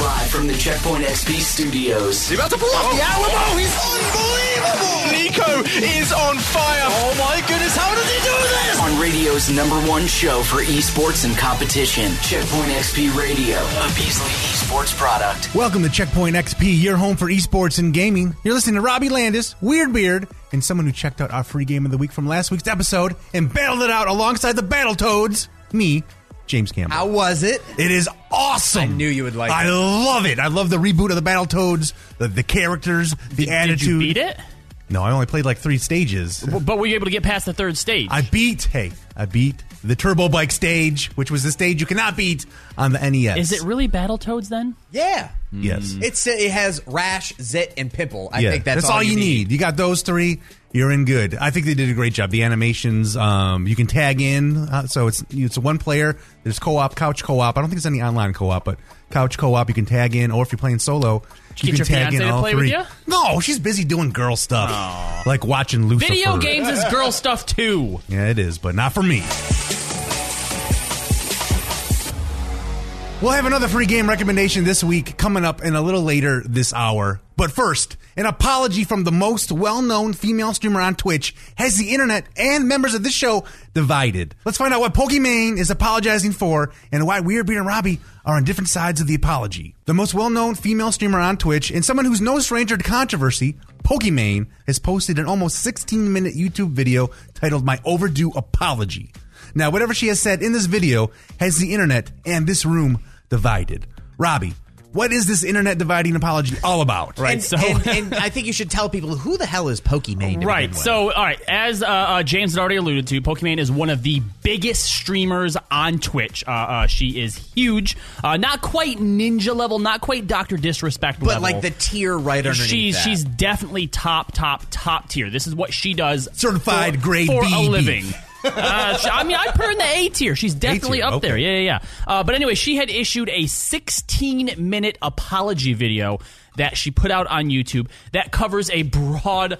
Live from the Checkpoint XP studios. He's about to pull off the Alamo. He's unbelievable. Nico is on fire. Oh my goodness, how does he do this? On radio's #1 show for esports and competition, Checkpoint XP Radio, a Beasley Esports product. Welcome to Checkpoint XP, your home for esports and gaming. You're listening to Robbie Landis, Weird Beard, and someone who checked out our free game of the week from last week's episode and battled it out alongside the Battletoads, me, James Campbell. How was it? It is awesome. I knew you would like it. I love it. I love the reboot of the Battletoads, the characters, the attitude. Did you beat it? No, I only played like 3 stages. But were you able to get past the third stage? I beat the Turbo Bike stage, which was the stage you cannot beat on the NES. Is it really Battletoads then? Yeah. Yes. It has Rash, Zit, and Pimple. I think that's all you need. You got those 3, you're in good. I think they did a great job. The animations, you can tag in, so it's one player. There's co-op, couch co-op. I don't think there's any online co-op, but couch co-op you can tag in, or if you're playing solo, you can tag in all 3. With you? No, she's busy doing girl stuff, like watching Lucifer. Video games is girl stuff too. Yeah, it is, but not for me. We'll have another free game recommendation this week coming up in a little later this hour. But first, an apology from the most well-known female streamer on Twitch has the internet and members of this show divided. Let's find out what Pokimane is apologizing for and why Weird Beard and Robbie are on different sides of the apology. The most well-known female streamer on Twitch and someone who's no stranger to controversy, Pokimane, has posted an almost 16-minute YouTube video titled My Overdue Apology. Now, whatever she has said in this video has the internet and this room divided. Robbie, what is this internet dividing apology all about? Right. And I think you should tell people who the hell is Pokimane. Right. So, all right. As James had already alluded to, Pokimane is one of the biggest streamers on Twitch. She is huge. Not quite ninja level, not quite Dr. Disrespect level. But like the tier right underneath that. She's definitely top tier. This is what she does. Certified grade for B a living. beef. I put her in the A tier. She's definitely up okay. there. Yeah. But anyway, she had issued a 16-minute apology video that she put out on YouTube that covers a broad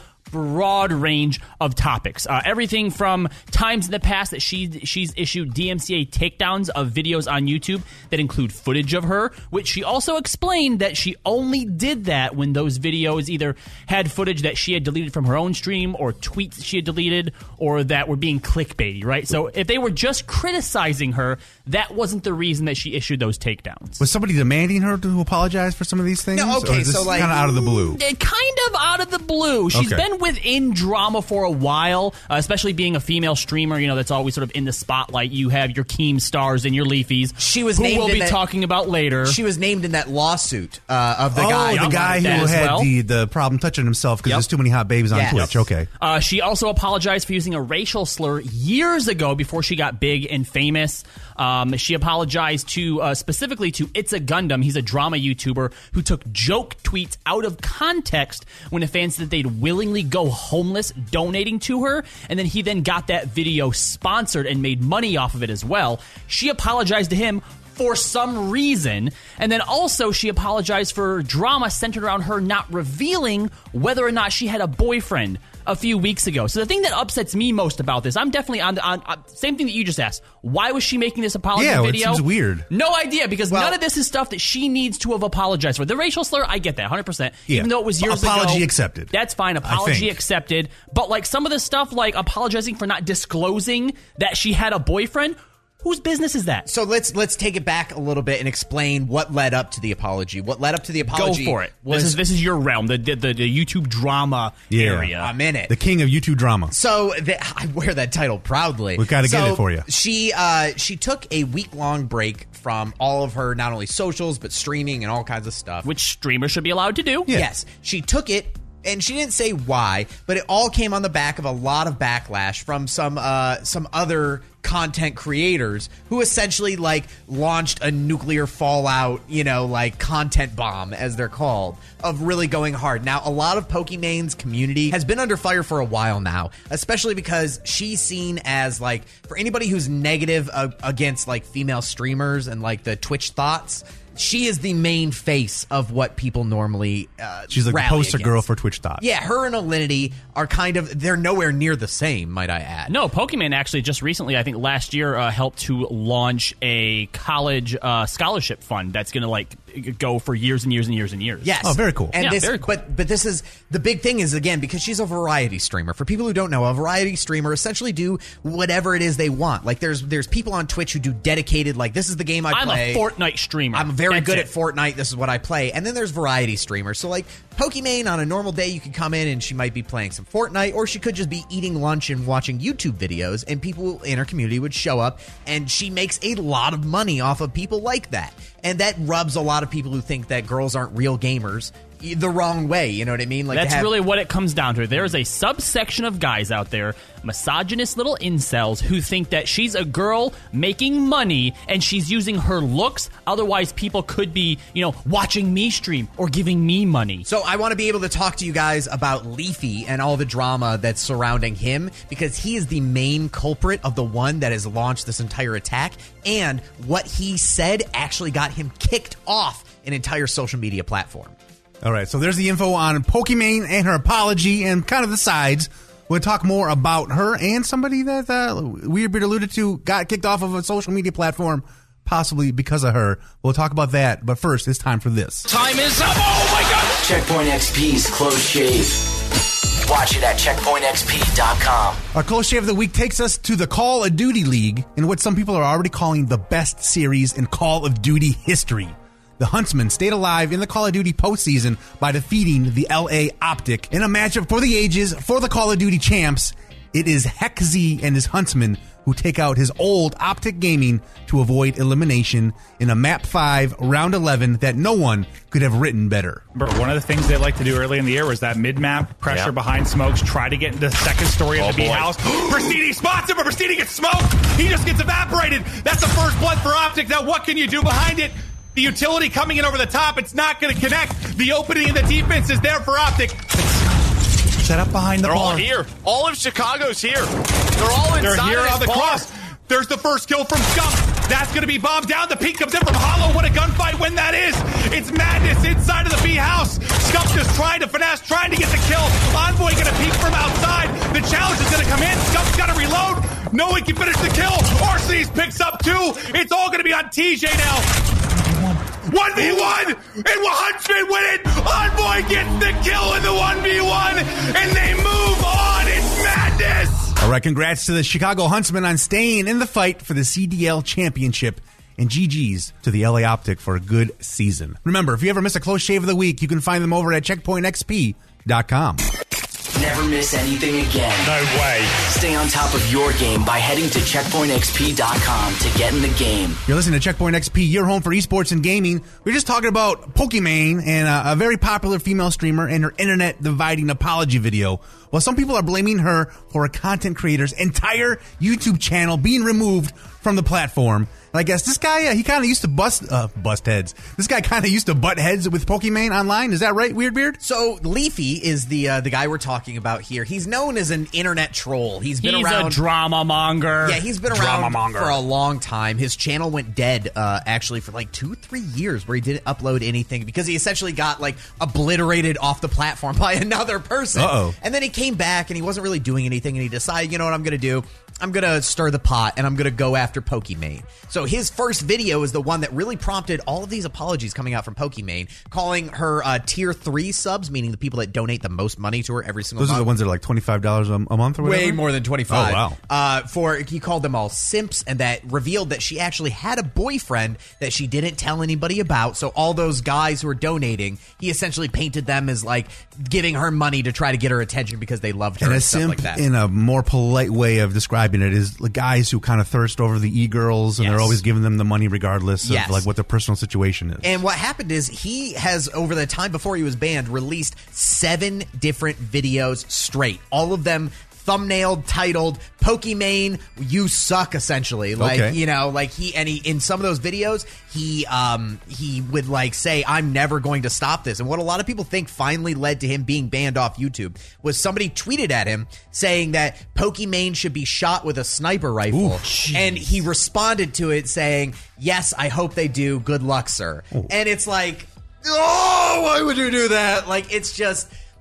range of topics. Everything from times in the past that she's issued DMCA takedowns of videos on YouTube that include footage of her, which she also explained that she only did that when those videos either had footage that she had deleted from her own stream or tweets she had deleted or that were being clickbaity, right? So if they were just criticizing her, that wasn't the reason that she issued those takedowns. Was somebody demanding her to apologize for some of these things? No, okay, or is this so like kind of out of the blue. Kind of out of the blue. She's been within drama for a while, especially being a female streamer. You know, that's always sort of in the spotlight. You have your Keemstars and your Leafies. She was who named we'll in be talking about later. She was named in that lawsuit of the guy. The guy who had the problem touching himself because there's too many hot babes on Twitch. Okay. She also apologized for using a racial slur years ago before she got big and famous. She apologized to specifically to It's a Gundam. He's a drama YouTuber who took joke tweets out of context when a fan said that they'd willingly go homeless donating to her, and then he got that video sponsored and made money off of it as well. She apologized to him for some reason, and then also she apologized for drama centered around her not revealing whether or not she had a boyfriend a few weeks ago. So the thing that upsets me most about this, I'm definitely on same thing that you just asked. Why was she making this apology video? It seems weird. No idea, because none of this is stuff that she needs to have apologized for. The racial slur, I get that, 100%. Yeah. Even though it was years ago. Apology accepted. That's fine. Apology accepted. But like some of the stuff, like apologizing for not disclosing that she had a boyfriend, whose business is that? So let's take it back a little bit and explain what led up to the apology. What led up to the apology? Go for it. This is your realm, the YouTube drama area. I'm in it. The king of YouTube drama. So I wear that title proudly. We got to get it for you. She took a week-long break from all of her not only socials but streaming and all kinds of stuff, which streamers should be allowed to do. Yeah. Yes, she took it. And she didn't say why, but it all came on the back of a lot of backlash from some other content creators who essentially like launched a nuclear fallout, like content bomb, as they're called, of really going hard. Now, a lot of Pokimane's community has been under fire for a while now, especially because she's seen as like, for anybody who's negative against like female streamers and like the Twitch thoughts, she is the main face of what people normally she's like the poster girl for Twitch thoughts. Yeah, her and Alinity are they're nowhere near the same, might I add. No, Pokimane actually just recently, I think last year, helped to launch a college scholarship fund that's going to like go for years and years and years and years. Yes. Oh, very cool. And Yeah, this, very cool. But this is the big thing is, again, because she's a variety streamer. For people who don't know, a variety streamer essentially do whatever it is they want. Like there's people on Twitch who do dedicated, like, this is the game I play. I'm a Fortnite streamer. I'm very That's good it. at Fortnite. This is what I play. And then there's variety streamers. So like Pokimane, on a normal day, you could come in and she might be playing some Fortnite, or she could just be eating lunch and watching YouTube videos, and people in her community would show up, and she makes a lot of money off of people like that. And that rubs a lot of people who think that girls aren't real gamers the wrong way. You know what I mean? Like, that's really what it comes down to. There is a subsection of guys out there, misogynist little incels, who think that she's a girl making money and she's using her looks. Otherwise, people could be, watching me stream or giving me money. So I want to be able to talk to you guys about Leafy and all the drama that's surrounding him, because he is the main culprit of the one that has launched this entire attack, and what he said actually got him kicked off an entire social media platform. All right, so there's the info on Pokimane and her apology and kind of the sides. We'll talk more about her and somebody that Weirdbeard alluded to got kicked off of a social media platform, possibly because of her. We'll talk about that, but first, it's time for this. Time is up. Oh, my God. Checkpoint XP's Close Shave. Watch it at checkpointxp.com. Our Close Shave of the Week takes us to the Call of Duty League in what some people are already calling the best series in Call of Duty history. The Huntsmen stayed alive in the Call of Duty postseason by defeating the LA Optic in a matchup for the ages for the Call of Duty champs. It is Hexz and his Huntsmen who take out his old Optic Gaming to avoid elimination in a Map 5 Round 11 that no one could have written better. One of the things they like to do early in the year was that mid-map pressure behind smokes, try to get into the second story of the B house. Pristini spots him, but Pristini gets smoked. He just gets evaporated. That's the first blood for Optic. Now what can you do behind it? The utility coming in over the top, it's not going to connect. The opening in the defense is there for Optic. Set up behind the They're bar. all here. All of Chicago's here. They're all inside. They're here of on the this bar. cross. There's the first kill from Scump. That's going to be bombed down. The peek comes in from Hollow. What a gunfight when that is. It's madness inside of the B house. Scump just trying to finesse, trying to get the kill. Envoy going to peek from outside. The challenge is going to come in. Scump's got to reload. No one can finish the kill. Arsenes picks up 2. It's all going to be on TJ now. 1v1, and Huntsman win it. Envoy gets the kill in the 1v1, and they move on. It's madness. All right, congrats to the Chicago Huntsmen on staying in the fight for the CDL championship, and GG's to the LA Optic for a good season. Remember, if you ever miss a Close Shave of the Week, you can find them over at checkpointxp.com. Never miss anything again. No way. Stay on top of your game by heading to checkpointxp.com to get in the game. You're listening to Checkpoint XP, your home for esports and gaming. We're just talking about Pokimane and a very popular female streamer and her internet dividing apology video. Well, some people are blaming her for a content creator's entire YouTube channel being removed from the platform. And I guess this guy, he kind of used to bust heads. This guy kind of used to butt heads with Pokimane online. Is that right, Weirdbeard? So Leafy is the guy we're talking about here. He's known as an internet troll. He's around. A drama monger. Yeah, he's been around for a long time. His channel went dead, actually, for like 2-3 years, where he didn't upload anything because he essentially got like obliterated off the platform by another person. Uh-oh. And then he came back and he wasn't really doing anything, and he decided, you know what I'm going to do? I'm going to stir the pot, and I'm going to go after Pokimane. So his first video is the one that really prompted all of these apologies coming out from Pokimane, calling her tier 3 subs, meaning the people that donate the most money to her every single month. Those are the ones that are like $25 a month or whatever? Way more than 25. Oh, wow. He called them all simps, and that revealed that she actually had a boyfriend that she didn't tell anybody about. So all those guys who were donating, he essentially painted them as like giving her money to try to get her attention because they loved her And and a stuff simp, like that. in a more polite way of describing it, is the guys who kind of thirst over the e-girls, and Yes. they're always giving them the money regardless of Yes. like what their personal situation is. And what happened is he has, over the time before he was banned, released 7 different videos straight. All of them thumbnailed, titled Pokimane, you suck, essentially. Like, Okay. you know, like he in some of those videos, he would like say, I'm never going to stop this. And what a lot of people think finally led to him being banned off YouTube was somebody tweeted at him saying that Pokimane should be shot with a sniper rifle. And he responded to it saying, yes, I hope they do. Good luck, sir. And it's like, oh, why would you do that? Like, it's just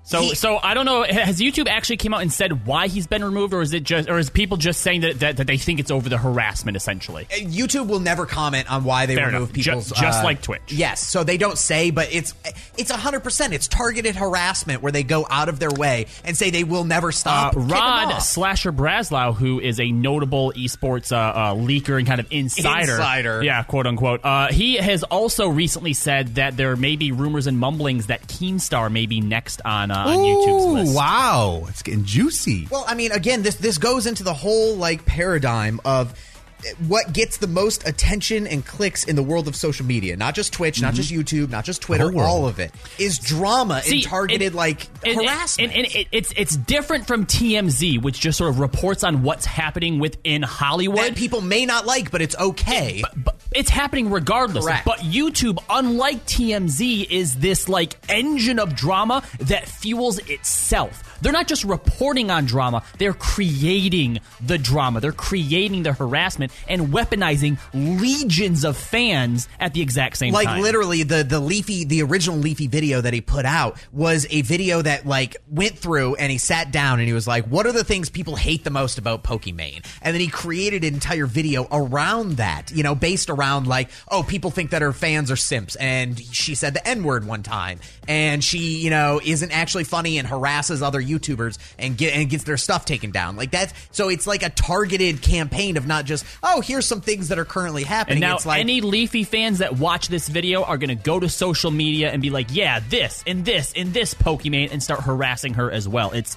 So I don't know. Has YouTube actually came out and said why he's been removed, or is people just saying that they think it's over the harassment essentially? YouTube will never comment on why they remove people's just like Twitch. Yes, so they don't say, but it's 100%. It's targeted harassment where they go out of their way and say they will never stop. Rod Slasher Braslau, who is a notable esports leaker and kind of insider, yeah, quote unquote. He has also recently said that there may be rumors and mumblings that Keemstar may be next on YouTube's list. Wow, it's getting juicy. Well, I mean, again, this goes into the whole like paradigm of what gets the most attention and clicks in the world of social media. Not just Twitch, not just YouTube, not just Twitter, all of it is drama and targeted harassment. And it's different from TMZ, which just sort of reports on what's happening within Hollywood. That people may not like, but it's okay. But it's happening regardless. Correct. But YouTube, unlike TMZ, is this like engine of drama that fuels itself. They're not just reporting on drama, they're creating the drama. They're creating the harassment and weaponizing legions of fans at the exact same time. Like literally the original Leafy video that he put out was a video that like went through and he sat down and he was like, what are the things people hate the most about Pokimane? And then he created an entire video around that, you know, based around like, oh, people think that her fans are simps and she said the N-word one time and she, you know, isn't actually funny and harasses other YouTubers and gets their stuff taken down. Like that's so it's like a targeted campaign of not just, oh, here's some things that are currently happening. And now it's like, any Leafy fans that watch this video are going to go to social media and be like, yeah, this and this and this Pokimane, and start harassing her as well. It's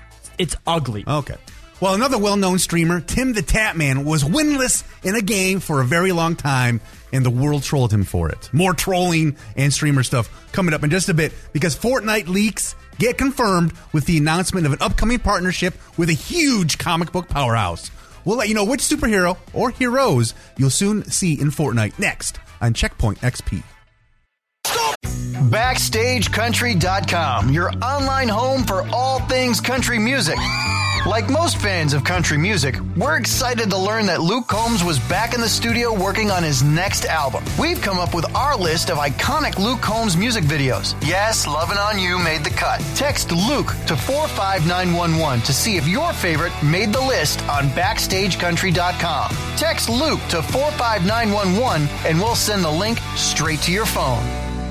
ugly. Okay. Well, another well-known streamer, Tim the Tatman, was winless in a game for a very long time, and the world trolled him for it. More trolling and streamer stuff coming up in just a bit, because Fortnite leaks get confirmed with the announcement of an upcoming partnership with a huge comic book powerhouse. We'll let you know which superhero or heroes you'll soon see in Fortnite next on Checkpoint XP. BackstageCountry.com, your online home for all things country music. Like most fans of country music, we're excited to learn that Luke Combs was back in the studio working on his next album. We've come up with our list of iconic Luke Combs music videos. Yes, Lovin' On You made the cut. Text Luke to 45911 to see if your favorite made the list on BackstageCountry.com. Text Luke to 45911 and we'll send the link straight to your phone.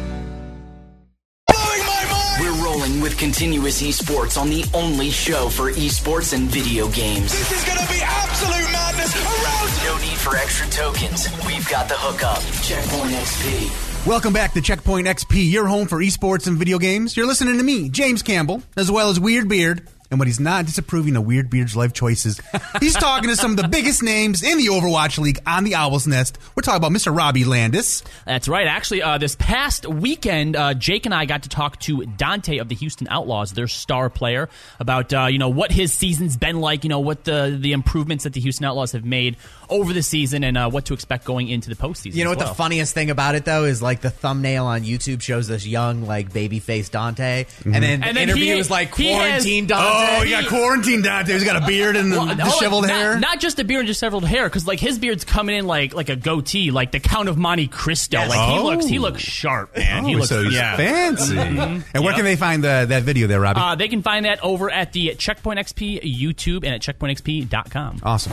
We're rolling with Continuous Esports on the only show for esports and video games. This is going to be absolute madness around. No need for extra tokens. We've got the hookup. Checkpoint XP. Welcome back to Checkpoint XP, your home for esports and video games. You're listening to me, James Campbell, as well as Weird Beard. And when he's not disapproving of Weird Beard's life choices, he's talking to some of the biggest names in the Overwatch League on the Owl's Nest. We're talking about Mr. Robbie Landis. That's right. Actually, this past weekend, Jake and I got to talk to Dante of the Houston Outlaws, their star player, about what his season's been like, what the improvements that the Houston Outlaws have made over the season, and what to expect going into the postseason. You know what the funniest thing about it though is, like, the thumbnail on YouTube shows this young, like, baby-faced Dante, and then the interview is like quarantine Dante. Oh, you got quarantine Dante. He's got a beard and disheveled hair. Not just a beard and disheveled hair, because like his beard's coming in like a goatee, like the Count of Monte Cristo. Yes. Like he looks sharp, man. He looks fancy. And where can they find that video there, Robbie? They can find that over at the Checkpoint XP YouTube and at checkpointxp.com. Awesome.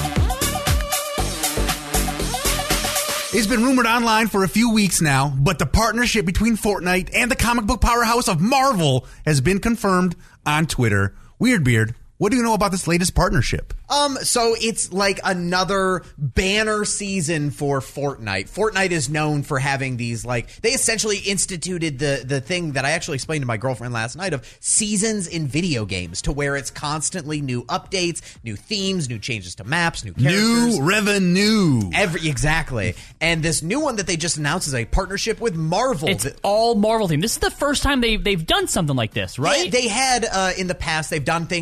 It's been rumored online for a few weeks now, but the partnership between Fortnite and the comic book powerhouse of Marvel has been confirmed on Twitter. Weird Beard, what do you know about this latest partnership? So it's like another banner season for Fortnite. Fortnite is known for having these, like, they essentially instituted the thing that I actually explained to my girlfriend last night of seasons in video games, to where it's constantly new updates, new themes, new changes to maps, new characters. New revenue. Exactly. And this new one that they just announced is a partnership with Marvel. It's all Marvel themed. This is the first time they've done something like this, right? They had, in the past, they've done things with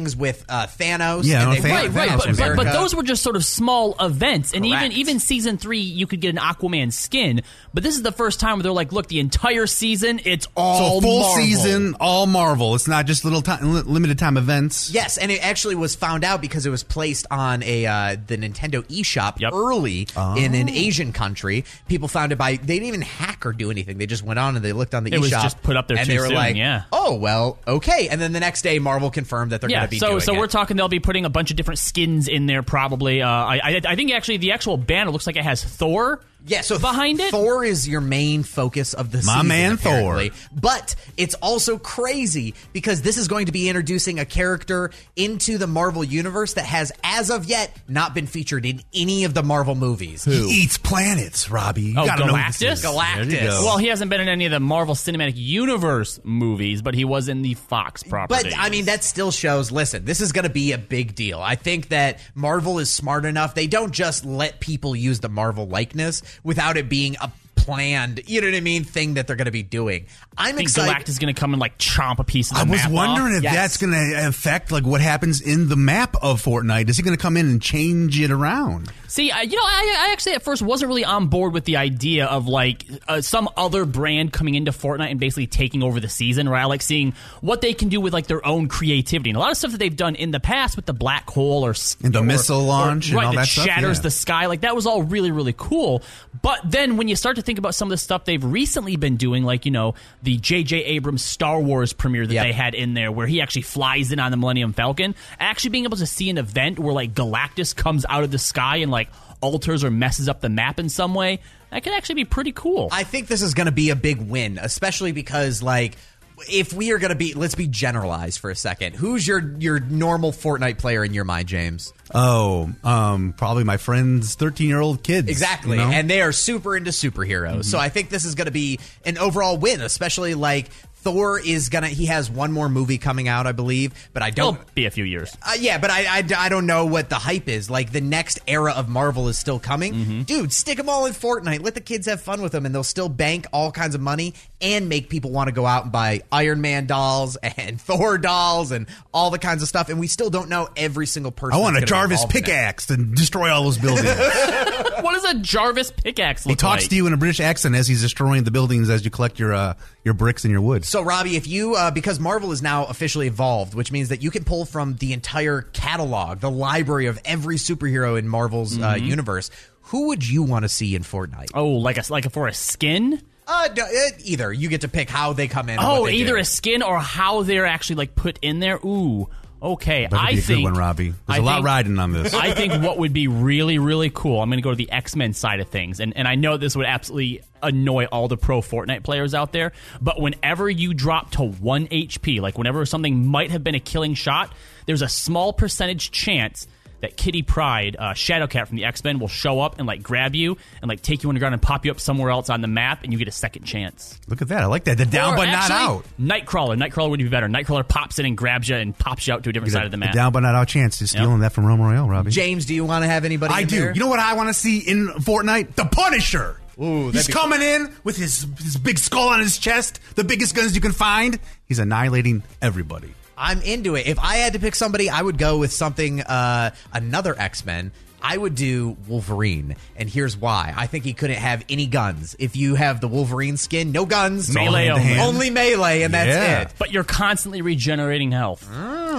Thanos. Yeah, and they Thanos. brought Right, Thanos but those were just sort of small events, and Correct. even season 3, you could get an Aquaman skin. But this is the first time where they're like, look, the entire season, it's all So full Marvel. season, all Marvel. It's not just limited time events. Yes, and it actually was found out because it was placed on the Nintendo eShop Yep. early in an Asian country. People found it by, they didn't even hack or do anything. They just went on and they looked on the It eShop. was just put up there and too they were soon, like, yeah. oh, well, okay. And then the next day, Marvel confirmed that they're going to be doing so it. we're talking they'll be putting a bunch of different skins in there probably. I think actually the actual banner looks like it has Thor. Yeah, so behind it, Thor is your main focus of the season. man, apparently. Thor. But it's also crazy because this is going to be introducing a character into the Marvel universe that has, as of yet, not been featured in any of the Marvel movies. He eats planets, Robbie. You Oh, gotta know who this Galactus? is. Galactus. There you go. Well, he hasn't been in any of the Marvel Cinematic Universe movies, but he was in the Fox property. But, I mean, that still shows, listen, this is going to be a big deal. I think that Marvel is smart enough. They don't just let people use the Marvel likeness without it being a planned, you know what I mean, thing that they're going to be doing. I'm I think excited. Galactus is going to come and like chomp a piece of the I was map wondering off. if Yes. that's going to affect like what happens in the map of Fortnite. Is he going to come in and change it around? See, I actually at first wasn't really on board with the idea of like some other brand coming into Fortnite and basically taking over the season, right? I like seeing what they can do with like their own creativity. And a lot of stuff that they've done in the past with the black hole And the missile launch and right, all that that stuff, shatters yeah. the sky. Like that was all really, really cool. But then when you start to think about some of the stuff they've recently been doing, like, you know, the J.J. Abrams Star Wars premiere that Yep. they had in there where he actually flies in on the Millennium Falcon, actually being able to see an event where like Galactus comes out of the sky and like alters or messes up the map in some way, that could actually be pretty cool. I think this is going to be a big win, especially because, like, if we are going to be, let's be generalized for a second. Who's your normal Fortnite player in your mind, James? Oh, probably my friend's 13-year-old kids. Exactly. you know? And they are super into superheroes. So I think this is going to be an overall win, especially like Thor is going to, he has one more movie coming out, I believe, but I don't. It'll be a few years. Yeah, but I don't know what the hype is. Like, the next era of Marvel is still coming. Mm-hmm. Dude, stick them all in Fortnite. Let the kids have fun with them, and they'll still bank all kinds of money and make people want to go out and buy Iron Man dolls and Thor dolls and all the kinds of stuff. And we still don't know every single person. I want a that's gonna be Jarvis involved in it. pickaxe to destroy all those buildings. What does a Jarvis pickaxe look He talks like? to you in a British accent as he's destroying the buildings as you collect your bricks and your wood. So, Robbie, if you, because Marvel is now officially evolved, which means that you can pull from the entire catalog, the library of every superhero in Marvel's universe, who would you want to see in Fortnite? Oh, like for a skin? Either. You get to pick how they come in. and Oh, what they either do. a skin or how they're actually like put in there. Ooh, okay. That'd be a good one, Robbie. There's a lot riding on this. I think what would be really, really cool, I'm going to go to the X-Men side of things. And I know this would absolutely annoy all the pro Fortnite players out there, but whenever you drop to 1 HP, like whenever something might have been a killing shot, there's a small percentage chance that Kitty Pryde, Shadowcat from the X-Men, will show up and like grab you and like take you underground and pop you up somewhere else on the map, and you get a second chance. Look at that. I like that. The down Or but not actually, out. Nightcrawler would be better. Nightcrawler pops in and grabs you and pops you out to a different side of the map. Down but not out chance. You're stealing that from Realm Royale, Robbie. James, do you want to have anybody I in do. there? You know what I want to see in Fortnite? The Punisher. Ooh, He's coming in with his big skull on his chest, the biggest guns you can find. He's annihilating everybody. I'm into it. If I had to pick somebody, I would go with something, another X-Men. I would do Wolverine, and here's why. I think he couldn't have any guns. If you have the Wolverine skin, no guns. Melee all hand-to-hand. Only melee, and Yeah. that's it. But you're constantly regenerating health.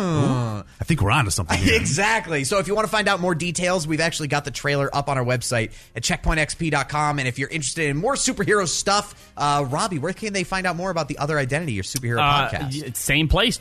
I think we're onto something here. Exactly. So if you want to find out more details, we've actually got the trailer up on our website at checkpointxp.com. And if you're interested in more superhero stuff, Robbie, where can they find out more about the Other Identity, your superhero podcast? Same place,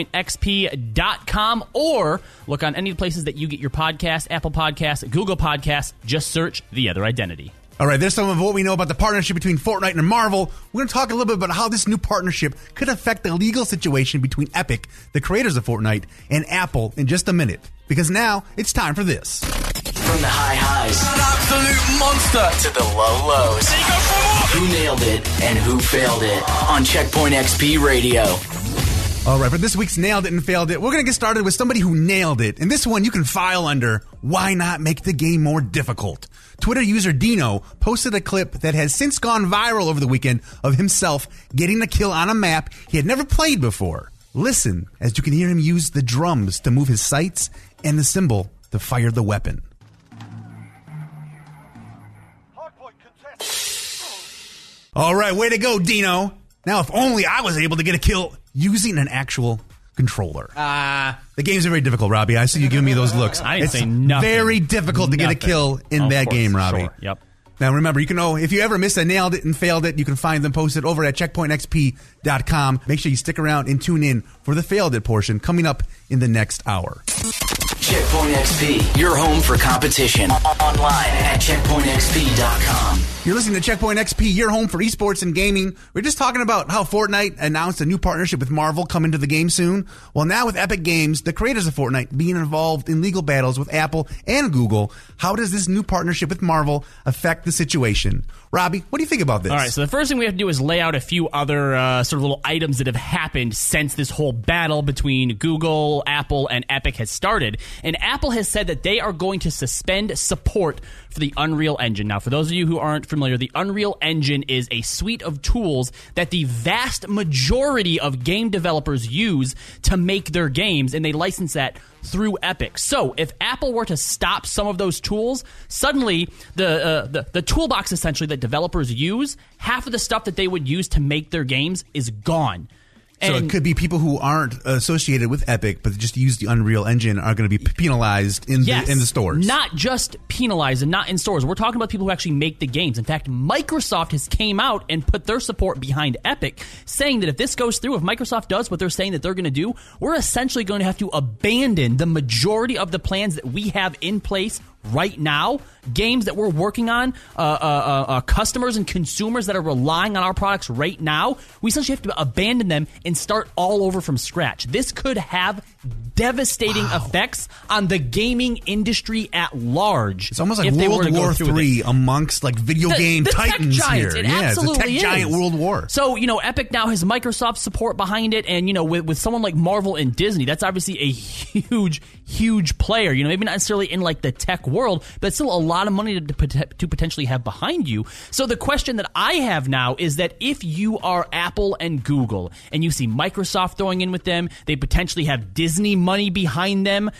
checkpointxp.com, or look on any places that you get your podcast, Apple Podcasts, Google Podcasts. Just search The Other Identity. All right, there's some of what we know about the partnership between Fortnite and Marvel. We're going to talk a little bit about how this new partnership could affect the legal situation between Epic, the creators of Fortnite, and Apple in just a minute. Because now it's time for this. From the high highs An absolute monster. to the low lows. There you go for more. Who nailed it and who failed it on Checkpoint XP Radio. All right, for this week's Nailed It and Failed It, we're going to get started with somebody who nailed it. And this one you can file under Why Not Make the Game More Difficult. Twitter user Dino posted a clip that has since gone viral over the weekend of himself getting a kill on a map he had never played before. Listen as you can hear him use the drums to move his sights and the cymbal to fire the weapon. All right, way to go, Dino. Now, if only I was able to get a kill using an actual controller. The games are very difficult, Robbie. I see you giving me those looks. I didn't say nothing. Very difficult to get a kill in that game, Robbie. Sure. Yep. Now, remember, you can know if you ever missed a nailed it and failed it, you can find them posted over at checkpointxp.com. Make sure you stick around and tune in for the failed it portion coming up in the next hour. Checkpoint XP, your home for competition. Online at checkpointxp.com. You're listening to Checkpoint XP, your home for esports and gaming. We're just talking about how Fortnite announced a new partnership with Marvel coming to the game soon. Well, now with Epic Games, the creators of Fortnite, being involved in legal battles with Apple and Google, how does this new partnership with Marvel affect the situation? Robbie, what do you think about this? All right, so the first thing we have to do is lay out a few other sort of little items that have happened since this whole battle between Google, Apple, and Epic has started. And Apple has said that they are going to suspend support for the Unreal Engine. Now, for those of you who aren't familiar, the Unreal Engine is a suite of tools that the vast majority of game developers use to make their games, and they license that through Epic. So if Apple were to stop some of those tools, suddenly the toolbox essentially that developers use, half of the stuff that they would use to make their games is gone. So it could be people who aren't associated with Epic, but just use the Unreal Engine are going to be penalized in the stores. Not just penalized and not in stores. We're talking about people who actually make the games. In fact, Microsoft has came out and put their support behind Epic, saying that if this goes through, if Microsoft does what they're saying that they're going to do, we're essentially going to have to abandon the majority of the plans that we have in place right now, games that we're working on, customers and consumers that are relying on our products right now. We essentially have to abandon them and start all over from scratch. This could have devastating effects on the gaming industry at large. It's almost like World War III amongst like video game titans tech giants. here. It absolutely it's a tech giant world war. So, Epic now has Microsoft support behind it, and, with someone like Marvel and Disney, that's obviously a huge player. Maybe not necessarily in like the tech world, but it's still a lot of money to potentially have behind you. So the question that I have now is that if you are Apple and Google and you see Microsoft throwing in with them, they potentially have Disney money behind them,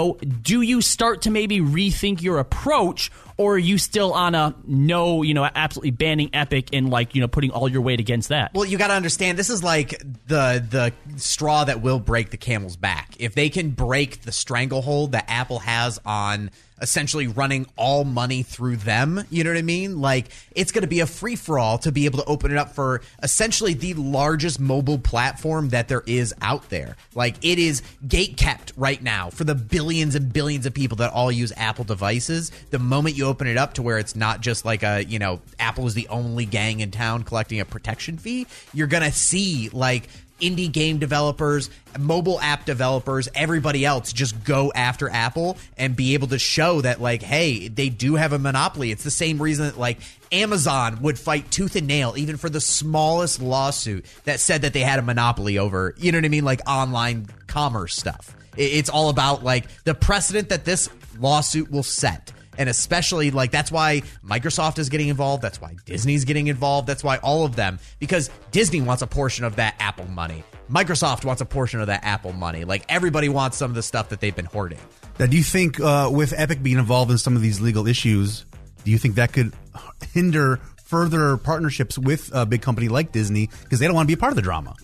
do you start to maybe rethink your approach, or are you still on a no, absolutely banning Epic and putting all your weight against that? Well, you got to understand, this is like the straw that will break the camel's back. If they can break the stranglehold that Apple has on essentially running all money through them, you know what I mean? Like, it's going to be a free-for-all to be able to open it up for essentially the largest mobile platform that there is out there. Like, it is gate-kept right now for the billions and billions of people that all use Apple devices. The moment you open it up to where it's not just like Apple is the only gang in town collecting a protection fee, you're going to see, indie game developers, mobile app developers, everybody else just go after Apple and be able to show that, hey, they do have a monopoly. It's the same reason that, Amazon would fight tooth and nail even for the smallest lawsuit that said that they had a monopoly over, you know what I mean, online commerce stuff. It's all about, the precedent that this lawsuit will set. And especially, that's why Microsoft is getting involved. That's why Disney's getting involved. That's why all of them, because Disney wants a portion of that Apple money. Microsoft wants a portion of that Apple money. Everybody wants some of the stuff that they've been hoarding. Now, do you think with Epic being involved in some of these legal issues, do you think that could hinder further partnerships with a big company like Disney because they don't want to be a part of the drama?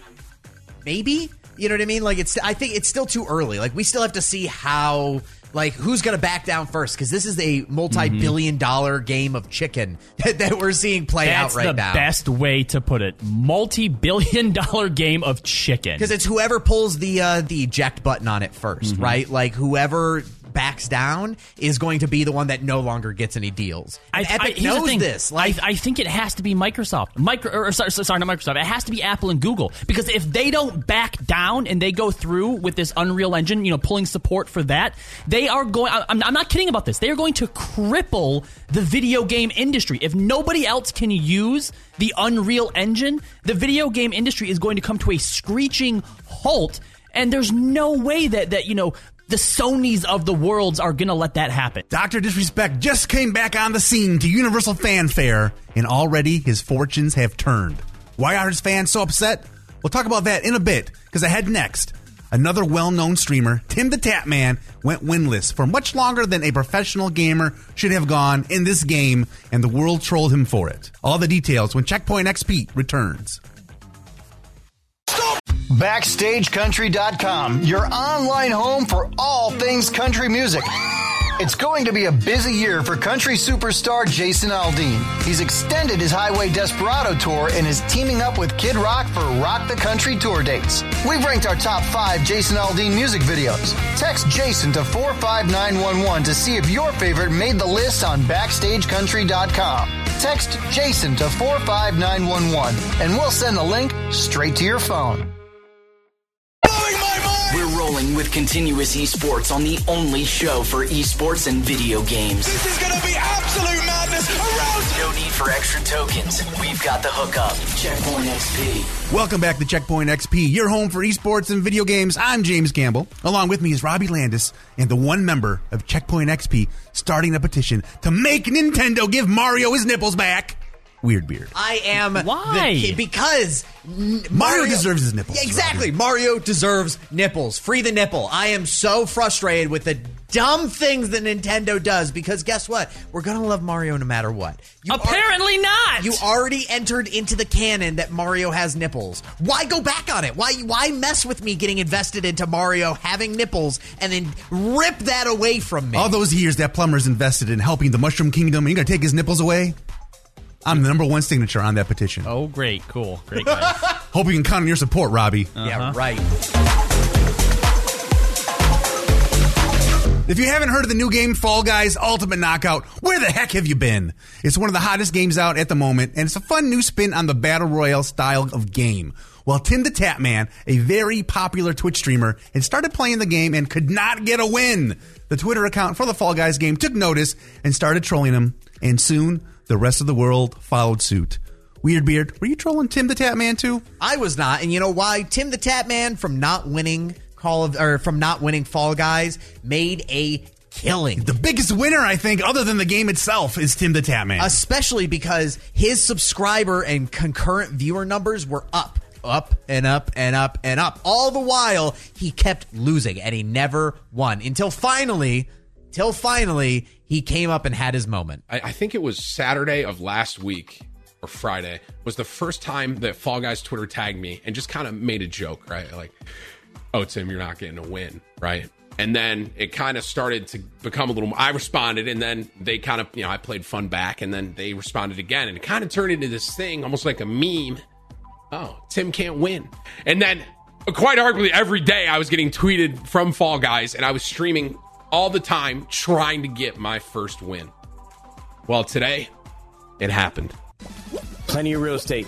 Maybe. You know what I mean? I think it's still too early. We still have to see how... who's going to back down first? Because this is a multi-billion-dollar game of chicken that we're seeing play out right now. That's the best way to put it. Multi-billion-dollar game of chicken. Because it's whoever pulls the eject button on it first, right? Whoever backs down is going to be the one that no longer gets any deals. Epic knows this. I think it has to be Microsoft. Sorry, not Microsoft. It has to be Apple and Google. Because if they don't back down and they go through with this Unreal Engine, pulling support for that, they are going... I'm not kidding about this. They are going to cripple the video game industry. If nobody else can use the Unreal Engine, the video game industry is going to come to a screeching halt. And there's no way that the Sonys of the world are going to let that happen. Dr. Disrespect just came back on the scene to universal fanfare, and already his fortunes have turned. Why are his fans so upset? We'll talk about that in a bit. Because ahead next, another well-known streamer, Tim the Tatman, went winless for much longer than a professional gamer should have gone in this game, and the world trolled him for it. All the details when Checkpoint XP returns. BackstageCountry.com, your online home for all things country music. It's going to be a busy year for country superstar Jason Aldean. He's extended his Highway Desperado tour and is teaming up with Kid Rock for Rock the Country tour dates. We've ranked our top 5 Jason Aldean music videos. Text Jason to 45911 to see if your favorite made the list on BackstageCountry.com. Text Jason to 45911 and we'll send the link straight to your phone. We're rolling with Continuous Esports on the only show for esports and video games. This is going to be absolute madness around. No need for extra tokens. We've got the hookup. Checkpoint XP. Welcome back to Checkpoint XP, your home for esports and video games. I'm James Campbell. Along with me is Robbie Landis and the one member of Checkpoint XP starting a petition to make Nintendo give Mario his nipples back. Weird Beard. I am. Why? Because Mario deserves his nipples. Yeah, exactly. Robbie. Mario deserves nipples. Free the nipple. I am so frustrated with the dumb things that Nintendo does because guess what? We're going to love Mario no matter what. Apparently not. You already entered into the canon that Mario has nipples. Why go back on it? Why mess with me getting invested into Mario having nipples and then rip that away from me? All those years that plumber's invested in helping the Mushroom Kingdom, and you're going to take his nipples away? I'm the number one signature on that petition. Oh, great. Cool. Great, guys. Hope you can count on your support, Robbie. Yeah, right. If you haven't heard of the new game, Fall Guys Ultimate Knockout, where the heck have you been? It's one of the hottest games out at the moment, and it's a fun new spin on the Battle Royale style of game. Well, Tim the Tatman, a very popular Twitch streamer, had started playing the game and could not get a win. The Twitter account for the Fall Guys game took notice and started trolling him, and soon the rest of the world followed suit. Weird Beard, were you trolling Tim the Tatman too? I was not, and you know why? Tim the Tatman, from not winning Fall Guys, made a killing. The biggest winner, I think, other than the game itself, is Tim the Tatman. Especially because his subscriber and concurrent viewer numbers were up and up and up and up. All the while, he kept losing, and he never won until finally, he came up and had his moment. I think it was Saturday of last week or Friday was the first time that Fall Guys Twitter tagged me and just kind of made a joke, right? Like, oh, Tim, you're not getting a win, right? And then it kind of started to become a little more. I responded, and then they kind of, I played fun back, and then they responded again. And it kind of turned into this thing, almost like a meme. Oh, Tim can't win. And then, quite arguably, every day I was getting tweeted from Fall Guys, and I was streaming all the time trying to get my first win. Well, today, it happened. Plenty of real estate.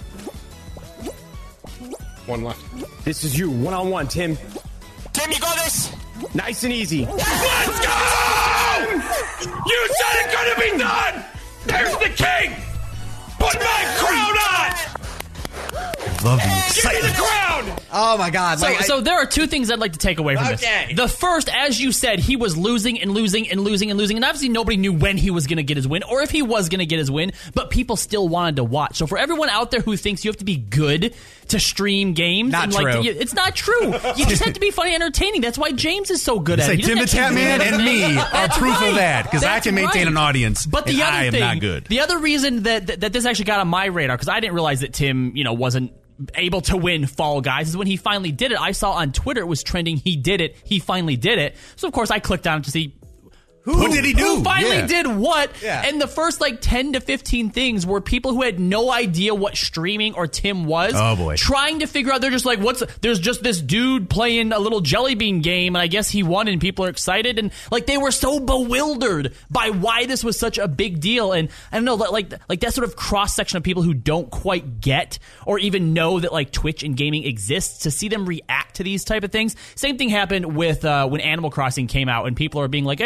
One left. This is you, one-on-one, Tim. Tim, you got this. Nice and easy. Let's go! You said it couldn't be done! There's the king! Put my crown on! Love the Give me excitement. the crown! Oh my God! So there are two things I'd like to take away from this. The first, as you said, he was losing and losing and losing and losing, and obviously nobody knew when he was going to get his win or if he was going to get his win, but people still wanted to watch. So for everyone out there who thinks you have to be good to stream games, Not true. It's not true. You just have to be funny and entertaining. That's why James is so good at it. Tim the Tatman and me are That's proof right. of that, because I That's can maintain right. an audience, But the and other I am thing, not good. The other reason that this actually got on my radar, because I didn't realize that Tim, wasn't able to win Fall Guys, is when he finally did it. I saw on Twitter it was trending. He did it. He finally did it. So of course I clicked on it to see What did he do? Who finally Yeah. did what? Yeah. And the first 10 to 15 things were people who had no idea what streaming or Tim was. Oh, boy. Trying to figure out. They're just like, there's just this dude playing a little Jelly Bean game, and I guess he won, and people are excited. And they were so bewildered by why this was such a big deal. And I don't know, like that sort of cross section of people who don't quite get or even know that Twitch and gaming exists, to see them react to these type of things. Same thing happened with when Animal Crossing came out, and people are being like, hey, I need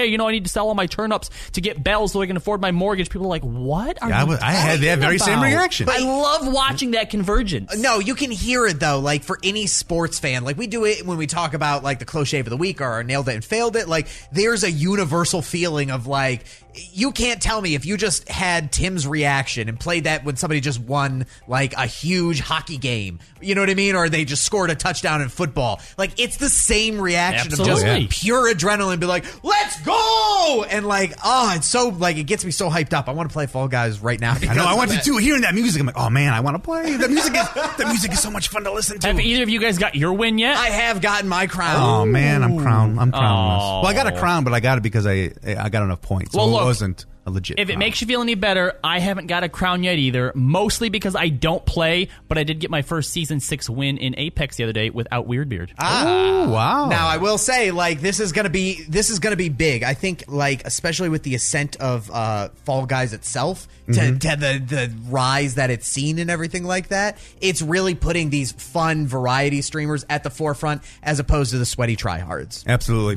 to sell all my turnips to get bells so I can afford my mortgage. People are like, what are you I had that very same reaction. I love watching that convergence. No, you can hear it though. Like for any sports fan, like we do it when we talk about like the close shave of the week or our nailed it and failed it. Like there's a universal feeling of like, you can't tell me if you just had Tim's reaction and played that when somebody just won like a huge hockey game, you know what I mean? Or they just scored a touchdown in football. Like it's the same reaction Absolutely. of just pure adrenaline. Be like, let's go! And like, oh, it's so like it gets me so hyped up. I want to play Fall Guys right now. I know. I want to too. Hearing that music, I'm like, oh man, I want to play. The music is so much fun to listen to. Have either of you guys got your win yet? I have gotten my crown. Oh man, I'm crownless. Well, I got a crown, but I got it because I got enough points. So Well, look, it wasn't a legit If it crown. makes you feel any better, I haven't got a crown yet either, mostly because I don't play, but I did get my first Season 6 win in Apex the other day without Weirdbeard. Oh, wow. Now I will say, like, this is gonna be big. I think, like, especially with the ascent of Fall Guys itself to the rise that it's seen and everything like that, it's really putting these fun variety streamers at the forefront as opposed to the sweaty tryhards. Absolutely.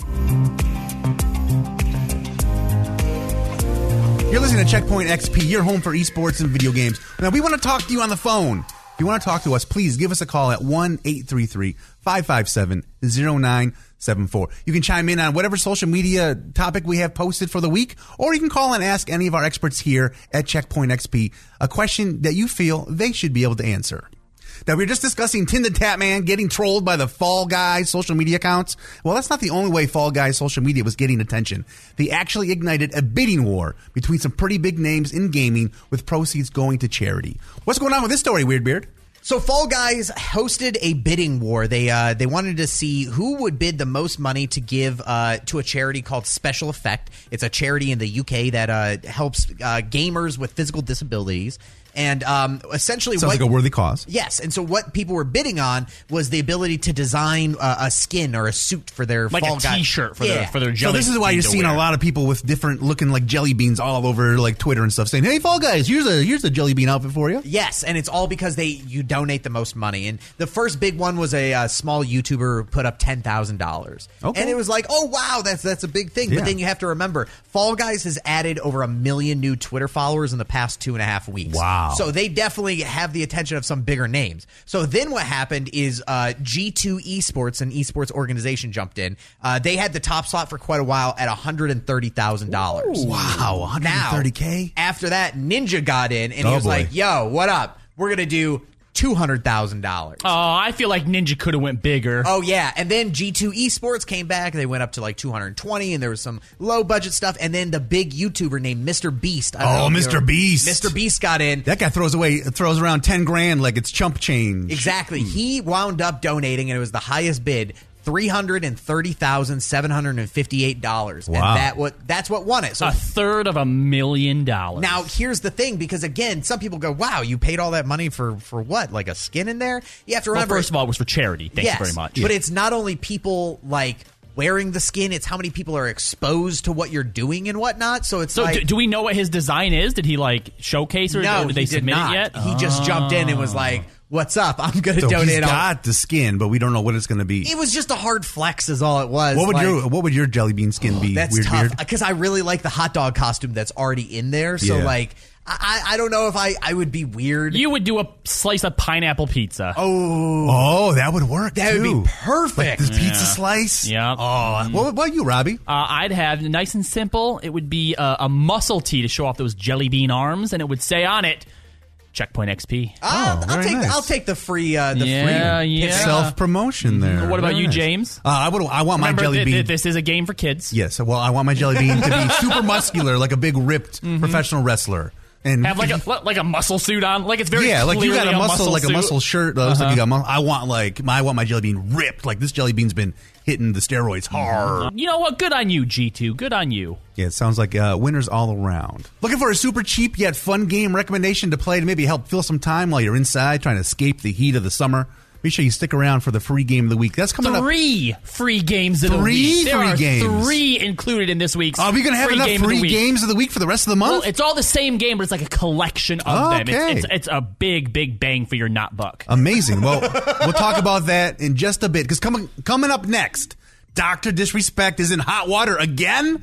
You're listening to Checkpoint XP, your home for esports and video games. Now, we want to talk to you on the phone. If you want to talk to us, please give us a call at 1-833-557-0974. You can chime in on whatever social media topic we have posted for the week, or you can call and ask any of our experts here at Checkpoint XP a question that you feel they should be able to answer. Now, we were just discussing Tim the Tatman getting trolled by the Fall Guys social media accounts. Well, that's not the only way Fall Guys social media was getting attention. They actually ignited a bidding war between some pretty big names in gaming, with proceeds going to charity. What's going on with this story, Weirdbeard? So Fall Guys hosted a bidding war. They wanted to see who would bid the most money to give to a charity called Special Effect. It's a charity in the UK that helps gamers with physical disabilities. And essentially, Sounds like a worthy cause. Yes, and so what people were bidding on was the ability to design a skin or a suit for their like Fall a Guys. T-shirt for their jelly. So this is why you're seeing a lot of people with different looking like jelly beans all over like Twitter and stuff saying, "Hey, Fall Guys, here's a jelly bean outfit for you." Yes, and it's all because you donate the most money. And the first big one was a small YouTuber who put up $10,000. Okay. And it was like, oh wow, that's a big thing. Yeah. But then you have to remember, Fall Guys has added over 1 million new Twitter followers in the past 2.5 weeks. Wow. So they definitely have the attention of some bigger names. So then what happened is G2 Esports, an esports organization, jumped in. They had the top slot for quite a while at $130,000. Wow, $130K? After that, Ninja got in, and he was boy. like, yo, what up? We're going to do $200,000. Oh, I feel like Ninja could have went bigger. Oh yeah, and then G2 Esports came back. They went up to like 220, and there was some low budget stuff. And then the big YouTuber named Mr. Beast. Mr. Beast. Mr. Beast got in. That guy throws around $10,000 like it's chump change. Exactly. He wound up donating, and it was the highest bid. $330,758. Wow. And that's what won it. So $350,000. now here's the thing, because again, some people go, "Wow, you paid all that money for what? Like a skin in there?" You have to remember. Well, first of all, it was for charity. Thank you very much. But it's not only people like wearing the skin; it's how many people are exposed to what you're doing and whatnot. So it's So like, do we know what his design is? Did he like showcase or no, did they he did submit not. it yet? He just jumped in and was like, "What's up? I'm going to So donate." he's got the skin, but we don't know what it's going to be. It was just a hard flex, is all it was. What Like, would your jelly bean skin be? that's Weird tough Beard? because I really like the hot dog costume that's already in there. So Yeah. like, I don't know if I would be weird. You would do a slice of pineapple pizza. Oh, that would work. That would too. be perfect. Like this pizza slice. Yeah. Oh, what about you, Robbie? I'd have nice and simple. It would be a muscle tee to show off those jelly bean arms, and it would say on it, Checkpoint XP. very nice. I'll take the free. Yeah. Self promotion there. What about Very you, nice. James? I want my Remember, jelly bean. this is a game for kids. Yes. Well, I want my jelly bean to be super muscular, like a big ripped professional wrestler, and Have like a muscle suit on, like it's very like you got clearly a muscle, like suit. a muscle shirt. That looks like you got muscle. I want my jelly bean ripped. Like this jelly bean's been hitting the steroids hard. You know what? Good on you, G2. Good on you. Yeah, it sounds like winners all around. Looking for a super cheap yet fun game recommendation to play to maybe help fill some time while you're inside trying to escape the heat of the summer? Make sure you stick around for the free game of the week. That's coming up. 3 free games of the week. There free are games. 3 included in this week's. Are we going to have enough free games of the week for the rest of the month? Well, it's all the same game, but it's like a collection of them. Okay. It's a big bang for your not buck. Amazing. Well, we'll talk about that in just a bit because coming up next, Dr. Disrespect is in hot water again.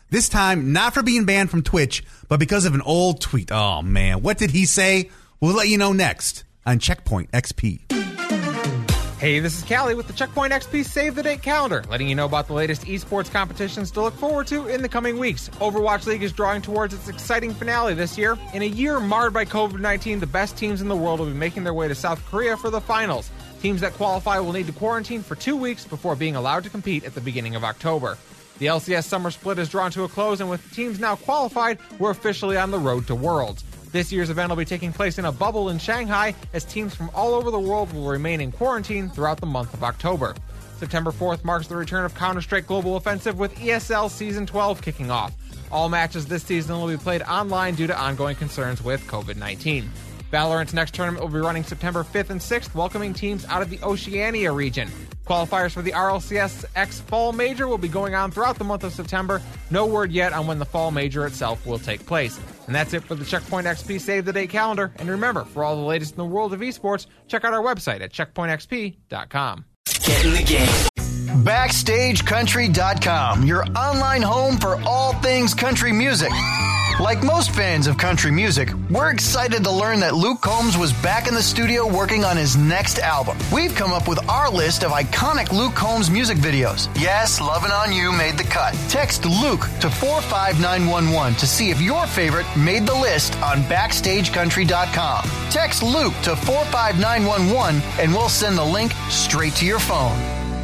This time, not for being banned from Twitch, but because of an old tweet. Oh, man. What did he say? We'll let you know next on Checkpoint XP. Hey, this is Callie with the Checkpoint XP Save the Date calendar, letting you know about the latest esports competitions to look forward to in the coming weeks. Overwatch League is drawing towards its exciting finale this year. In a year marred by COVID-19, the best teams in the world will be making their way to South Korea for the finals. Teams that qualify will need to quarantine for 2 weeks before being allowed to compete at the beginning of October. The LCS Summer Split is drawn to a close, and with teams now qualified, we're officially on the road to Worlds. This year's event will be taking place in a bubble in Shanghai, as teams from all over the world will remain in quarantine throughout the month of October. September 4th marks the return of Counter-Strike Global Offensive, with ESL Season 12 kicking off. All matches this season will be played online due to ongoing concerns with COVID-19. Valorant's next tournament will be running September 5th and 6th, welcoming teams out of the Oceania region. Qualifiers for the RLCS X Fall Major will be going on throughout the month of September. No word yet on when the Fall Major itself will take place. And that's it for the Checkpoint XP Save the Date calendar. And remember, for all the latest in the world of esports, check out our website at checkpointxp.com. Get in the game. BackstageCountry.com, your online home for all things country music. Like most fans of country music, we're excited to learn that Luke Combs was back in the studio working on his next album. We've come up with our list of iconic Luke Combs music videos. Yes, Lovin' On You made the cut. Text Luke to 45911 to see if your favorite made the list on BackstageCountry.com. Text Luke to 45911 and we'll send the link straight to your phone.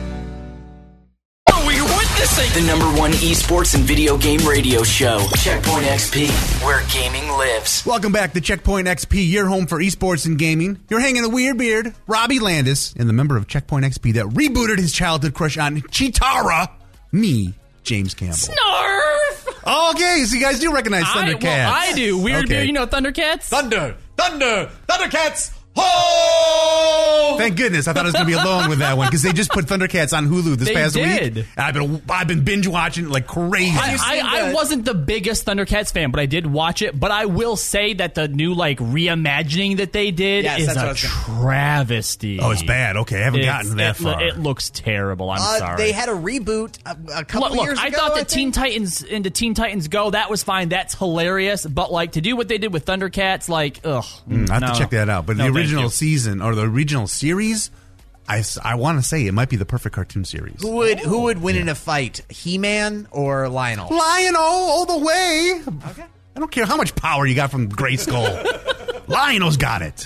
We're witnessing the #1 esports and video game radio show, Checkpoint XP, where gaming lives. Welcome back to Checkpoint XP, your home for esports and gaming. You're hanging the weird beard, Robbie Landis, and the member of Checkpoint XP that rebooted his childhood crush on Chitara, me, James Campbell. Snarf! Okay, so you guys do recognize Thundercats. Well, I do. Weird Okay. beard, you know Thundercats? Thundercats! Oh! Thank goodness. I thought I was going to be alone with that one because they just put Thundercats on Hulu this past did. week. I've been binge watching it like crazy. I wasn't the biggest Thundercats fan, but I did watch it. But I will say that the new reimagining that they did is a travesty. Oh, it's bad. Okay, I haven't gotten that far. It looks terrible. I'm sorry. They had a reboot a couple years ago. I thought that Teen Titans Go, that was fine. That's hilarious. But to do what they did with Thundercats, ugh. I have to check that out. But the original season or the original series, I want to say it might be the perfect cartoon series. Who would win in a fight, He-Man or Lionel? Lionel all the way. Okay. I don't care how much power you got from Grayskull. Lionel's got it.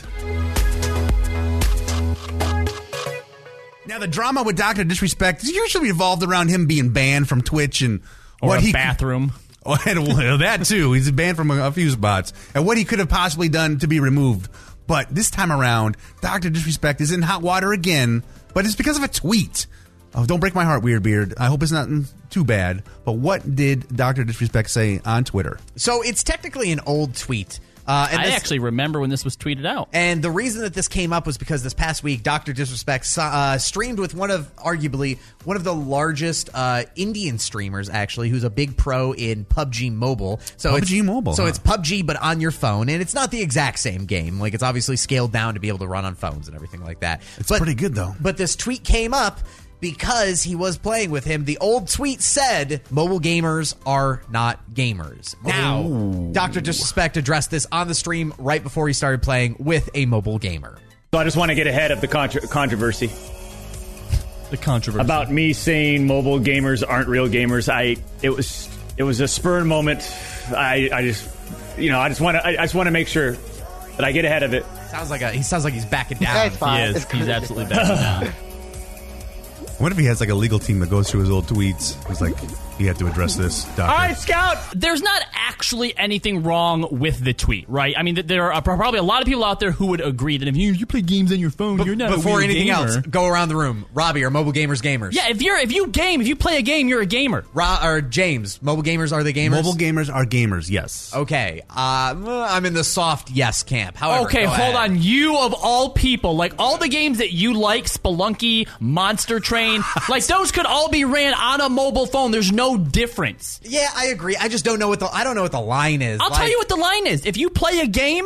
Now, the drama with Dr. Disrespect is usually revolved around him being banned from Twitch and or a bathroom. And that too. He's banned from a few spots. And what he could have possibly done to be removed. But this time around, Dr. Disrespect is in hot water again. But it's because of a tweet. Oh, don't break my heart, Weird Beard. I hope it's not too bad. But what did Dr. Disrespect say on Twitter? So it's technically an old tweet. I actually remember when this was tweeted out. And the reason that this came up was because this past week, Dr. Disrespect streamed with arguably one of the largest Indian streamers, actually, who's a big pro in PUBG Mobile. So it's PUBG, but on your phone. And it's not the exact same game. It's obviously scaled down to be able to run on phones and everything like that. It's pretty good, though. But this tweet came up because he was playing with him. The old tweet said, mobile gamers are not gamers. Now, Dr. Disrespect addressed this on the stream right before he started playing with a mobile gamer. So I just want to get ahead of the controversy. The controversy. About me saying mobile gamers aren't real gamers. It was a spur moment. I just want to make sure that I get ahead of it. He sounds like he's backing down. He's absolutely backing down. What if he has a legal team that goes through his old tweets? He's like, you have to address this, Doctor. All right, Scout. There's not actually anything wrong with the tweet, right? I mean, there are probably a lot of people out there who would agree that if you play games on your phone, you're not before a real anything gamer. else, go around the room. Robbie, are mobile gamers gamers? Yeah, if you play a game, you're a gamer. Or James, mobile gamers, are they gamers? Mobile gamers are gamers, yes. Okay, I'm in the soft yes camp. However, okay, hold on. You of all people, all the games that you like, Spelunky, Monster Train, those could all be ran on a mobile phone. There's no difference. Yeah, I agree. I just don't know what the line is. I'll tell you what the line is. If you play a game,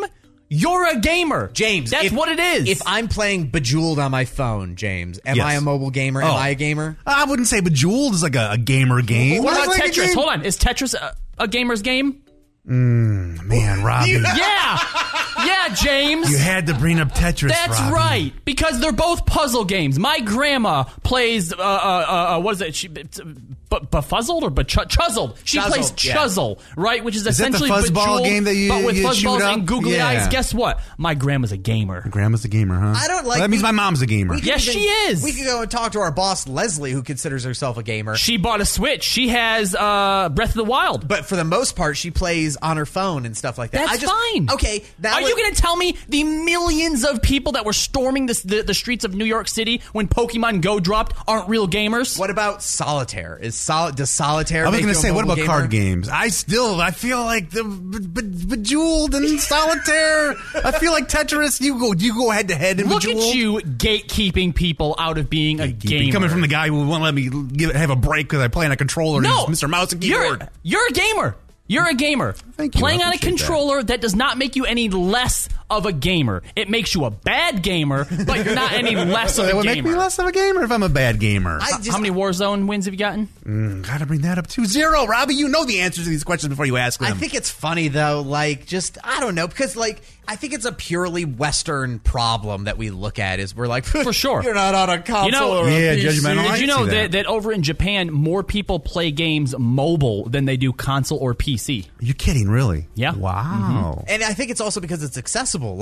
You're a gamer. James, That's what it is. If I'm playing Bejeweled on my phone, James, am I a mobile gamer? Am I a gamer? I wouldn't say Bejeweled is like a gamer game. What about Like a Tetris? game? Hold on. Is Tetris a gamer's game? Man, Robbie. Yeah, James. You had to bring up Tetris, That's Robbie. right, because they're both puzzle games. My grandma plays, what is it? Befuzzled or chuzzled? She plays Chuzzle, right? Which is that the essentially fuzzball Bejeweled, game that you but with you fuzzballs shoot up? and googly Yeah. eyes. Guess what? My grandma's a gamer. Grandma's a gamer, huh? I don't like. Well, that means my mom's a gamer. Yes, she is. We could go and talk to our boss Leslie, who considers herself a gamer. She bought a Switch. She has Breath of the Wild. But for the most part, she plays on her phone and stuff like that. That's fine. Okay, Are you going to tell me the millions of people that were storming the streets of New York City when Pokemon Go dropped aren't real gamers? What about Solitaire? Does Solitaire? I was going to say, what about card games? I feel like the Bejeweled and Solitaire. I feel like Tetris. You go head to head in Look Bejeweled. at you gatekeeping people out of being a gamer. Coming from the guy who won't let me have a break because I play on a controller. No, and Mr. Mouse and keyboard. You're a gamer. You're a gamer. Thank you. Playing I on a appreciate controller that does not make you any less of a gamer. It makes you a bad gamer, but you're not any less So of that a would gamer. make me less of a gamer if I'm a bad gamer. How many Warzone wins have you gotten? Gotta bring that up too. 0, Robbie. You know the answers to these questions before you ask them. I think it's funny though, I don't know, because I think it's a purely Western problem that we look at. Is we're like, For sure. you're not on a console or a PC. judgmental. Did you know I see that over in Japan, more people play games mobile than they do console or PC? Are you kidding? Really? Yeah. Wow. And I think it's also because it's accessible.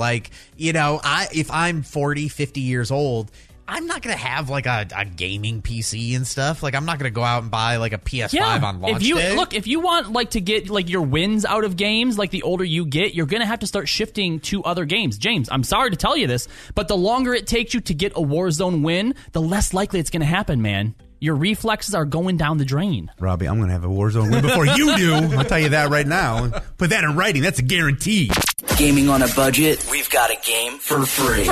If I'm 40, 50 years old, I'm not going to have a gaming PC and stuff. I'm not going to go out and buy a PS5 on launch day. If you want to get your wins out of games, the older you get, you're going to have to start shifting to other games. James, I'm sorry to tell you this, but the longer it takes you to get a Warzone win, the less likely it's going to happen, man. Your reflexes are going down the drain. Robbie, I'm going to have a Warzone win before you do. I'll tell you that right now. Put that in writing. That's a guarantee. Gaming on a budget? We've got a game for free.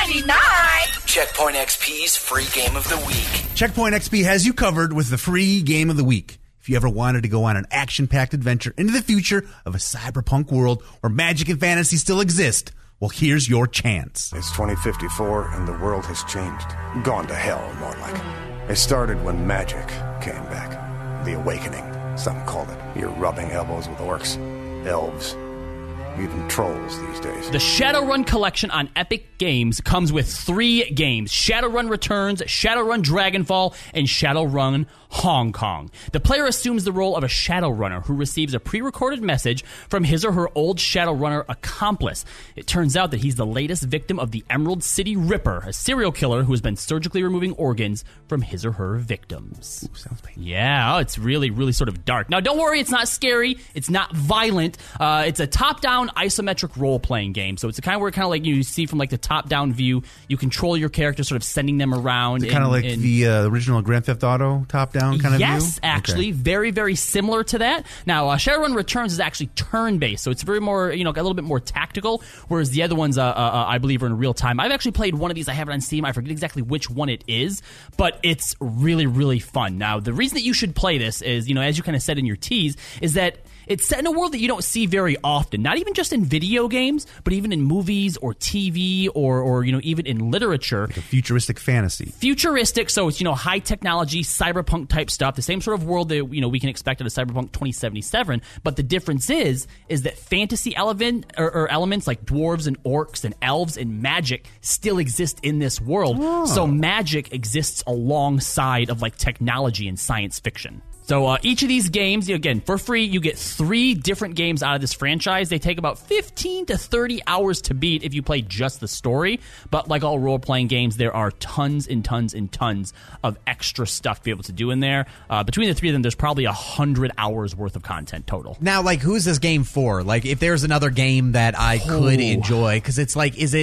$3.99. Checkpoint XP's free game of the week. Checkpoint XP has you covered with the free game of the week. If you ever wanted to go on an action-packed adventure into the future of a cyberpunk world where magic and fantasy still exist, well, here's your chance. It's 2054 and the world has changed. Gone to hell, more like. It started when magic came back. The Awakening, some call it. You're rubbing elbows with orcs, elves, even trolls these days. The Shadowrun collection on Epic Games comes with 3 games: Shadowrun Returns, Shadowrun Dragonfall, and Shadowrun Hong Kong. The player assumes the role of a Shadowrunner who receives a pre-recorded message from his or her old Shadowrunner accomplice. It turns out that he's the latest victim of the Emerald City Ripper, a serial killer who has been surgically removing organs from his or her victims. Ooh, sounds painful. Yeah, it's really, really sort of dark. Now, don't worry, it's not scary. It's not violent. It's a top-down isometric role-playing game. So it's the kind where you see from the top-down view, you control your character, sort of sending them around. Kind of like the original Grand Theft Auto top-down kind of view? Yes, actually. Okay. Very, very similar to that. Now, Shadowrun Returns is actually turn-based, so it's very more, a little bit more tactical, whereas the other ones, I believe, are in real time. I've actually played one of these. I have it on Steam. I forget exactly which one it is, but it's really, really fun. Now, the reason that you should play this is, as you kind of said in your tease, is that it's set in a world that you don't see very often, not even just in video games, but even in movies or TV or even in literature. Like a futuristic fantasy. Futuristic, so it's, high technology, cyberpunk type stuff, the same sort of world that, we can expect out of Cyberpunk 2077, but the difference is that fantasy elements like dwarves and orcs and elves and magic still exist in this world. Oh. So magic exists alongside of technology and science fiction. So each of these games, again, for free, you get 3 different games out of this franchise. They take about 15 to 30 hours to beat if you play just the story. But like all role-playing games, there are tons and tons and tons of extra stuff to be able to do in there. Between the 3 of them, there's probably 100 hours worth of content total. Now, who's this game for? If there's another game that I could enjoy, because it's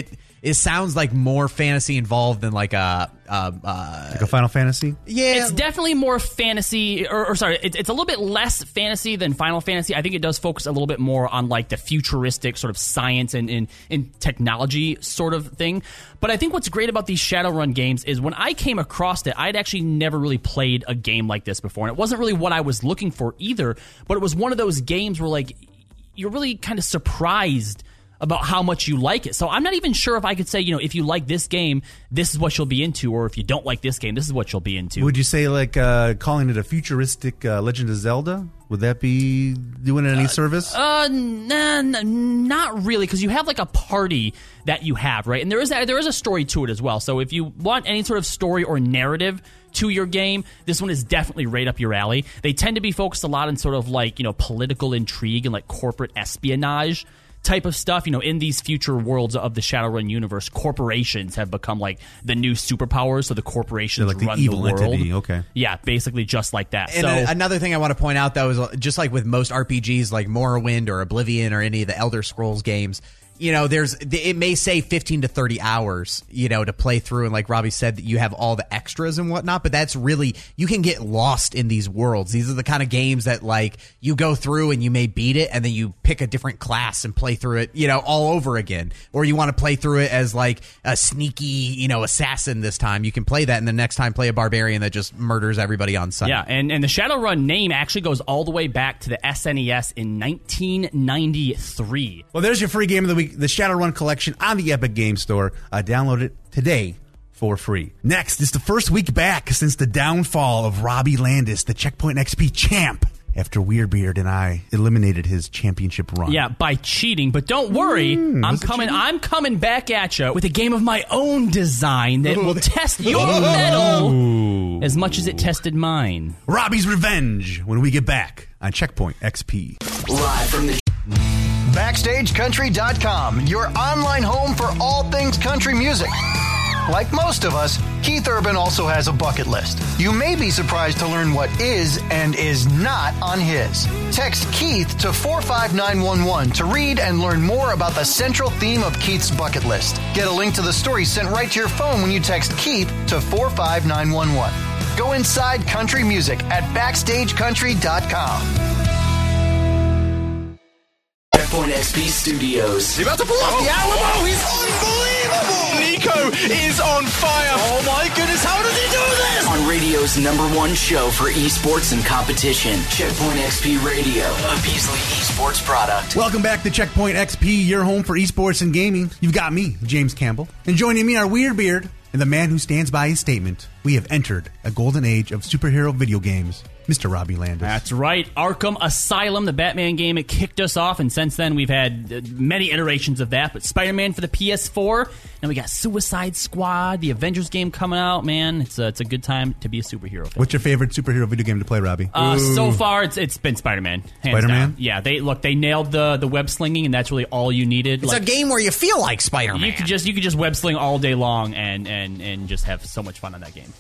it sounds like more fantasy involved than like a Final Fantasy? Yeah. It's definitely more fantasy, it's a little bit less fantasy than Final Fantasy. I think it does focus a little bit more on the futuristic sort of science and technology sort of thing. But I think what's great about these Shadowrun games is when I came across it, I'd actually never really played a game like this before. And it wasn't really what I was looking for either, but it was one of those games where you're really kind of surprised about how much you like it. So I'm not even sure if I could say, if you like this game, this is what you'll be into, or if you don't like this game, this is what you'll be into. Would you say like calling it a futuristic Legend of Zelda? Would that be doing it any service? Not really, because you have like a party that you have, right? And there is a story to it as well. So if you want any sort of story or narrative to your game, this one is definitely right up your alley. They tend to be focused a lot on sort of like, political intrigue and like corporate espionage type of stuff. In these future worlds of the Shadowrun universe, corporations have become like the new superpowers. So the corporations like the run evil the world. entity. Okay. Yeah, basically just like that. And another thing I want to point out, though, is just like with most RPGs like Morrowind or Oblivion or any of the Elder Scrolls games, it may say 15 to 30 hours, to play through. And like Robbie said, that you have all the extras and whatnot, but that's really, you can get lost in these worlds. These are the kind of games that like you go through and you may beat it and then you pick a different class and play through it, all over again. Or you want to play through it as like a sneaky, assassin this time. You can play that and the next time play a barbarian that just murders everybody on sight. Yeah, and the Shadowrun name actually goes all the way back to the SNES in 1993. Well, there's your free game of the week, the Shadowrun Collection on the Epic Games Store. Download it today for free. Next, it's the first week back since the downfall of Robbie Landis, the Checkpoint XP champ, after Weirdbeard and I eliminated his championship run. Yeah, by cheating. But don't worry, I'm coming back at you with a game of my own design that will test your mettle as much as it tested mine. Robbie's Revenge when we get back on Checkpoint XP. Live from the BackstageCountry.com, your online home for all things country music. Like most of us, Keith Urban also has a bucket list. You may be surprised to learn what is and is not on his. Text Keith to 45911 to read and learn more about the central theme of Keith's bucket list. Get a link to the story sent right to your phone when you text Keith to 45911. Go inside country music at BackstageCountry.com. Checkpoint XP Studios. He's about to pull off the Alamo. He's unbelievable. Nico is on fire. Oh my goodness, how does he do this? On radio's #1 show for esports and competition, Checkpoint XP Radio, a Beasley Esports product. Welcome back to Checkpoint XP, your home for esports and gaming. You've got me, James Campbell. And joining me are Weirdbeard and the man who stands by his statement. We have entered a golden age of superhero video games. Mr. Robbie Landis. That's right. Arkham Asylum, the Batman game, it kicked us off, and since then we've had many iterations of that. But Spider-Man for the PS4, and we got Suicide Squad, the Avengers game coming out. Man, it's a good time to be a superhero fan. What's your favorite superhero video game to play, Robbie? So far, it's been Spider-Man. Spider-Man? Yeah, they nailed the web slinging, and that's really all you needed. It's a game where you feel like Spider-Man. You could just web sling all day long and just have so much fun on that game.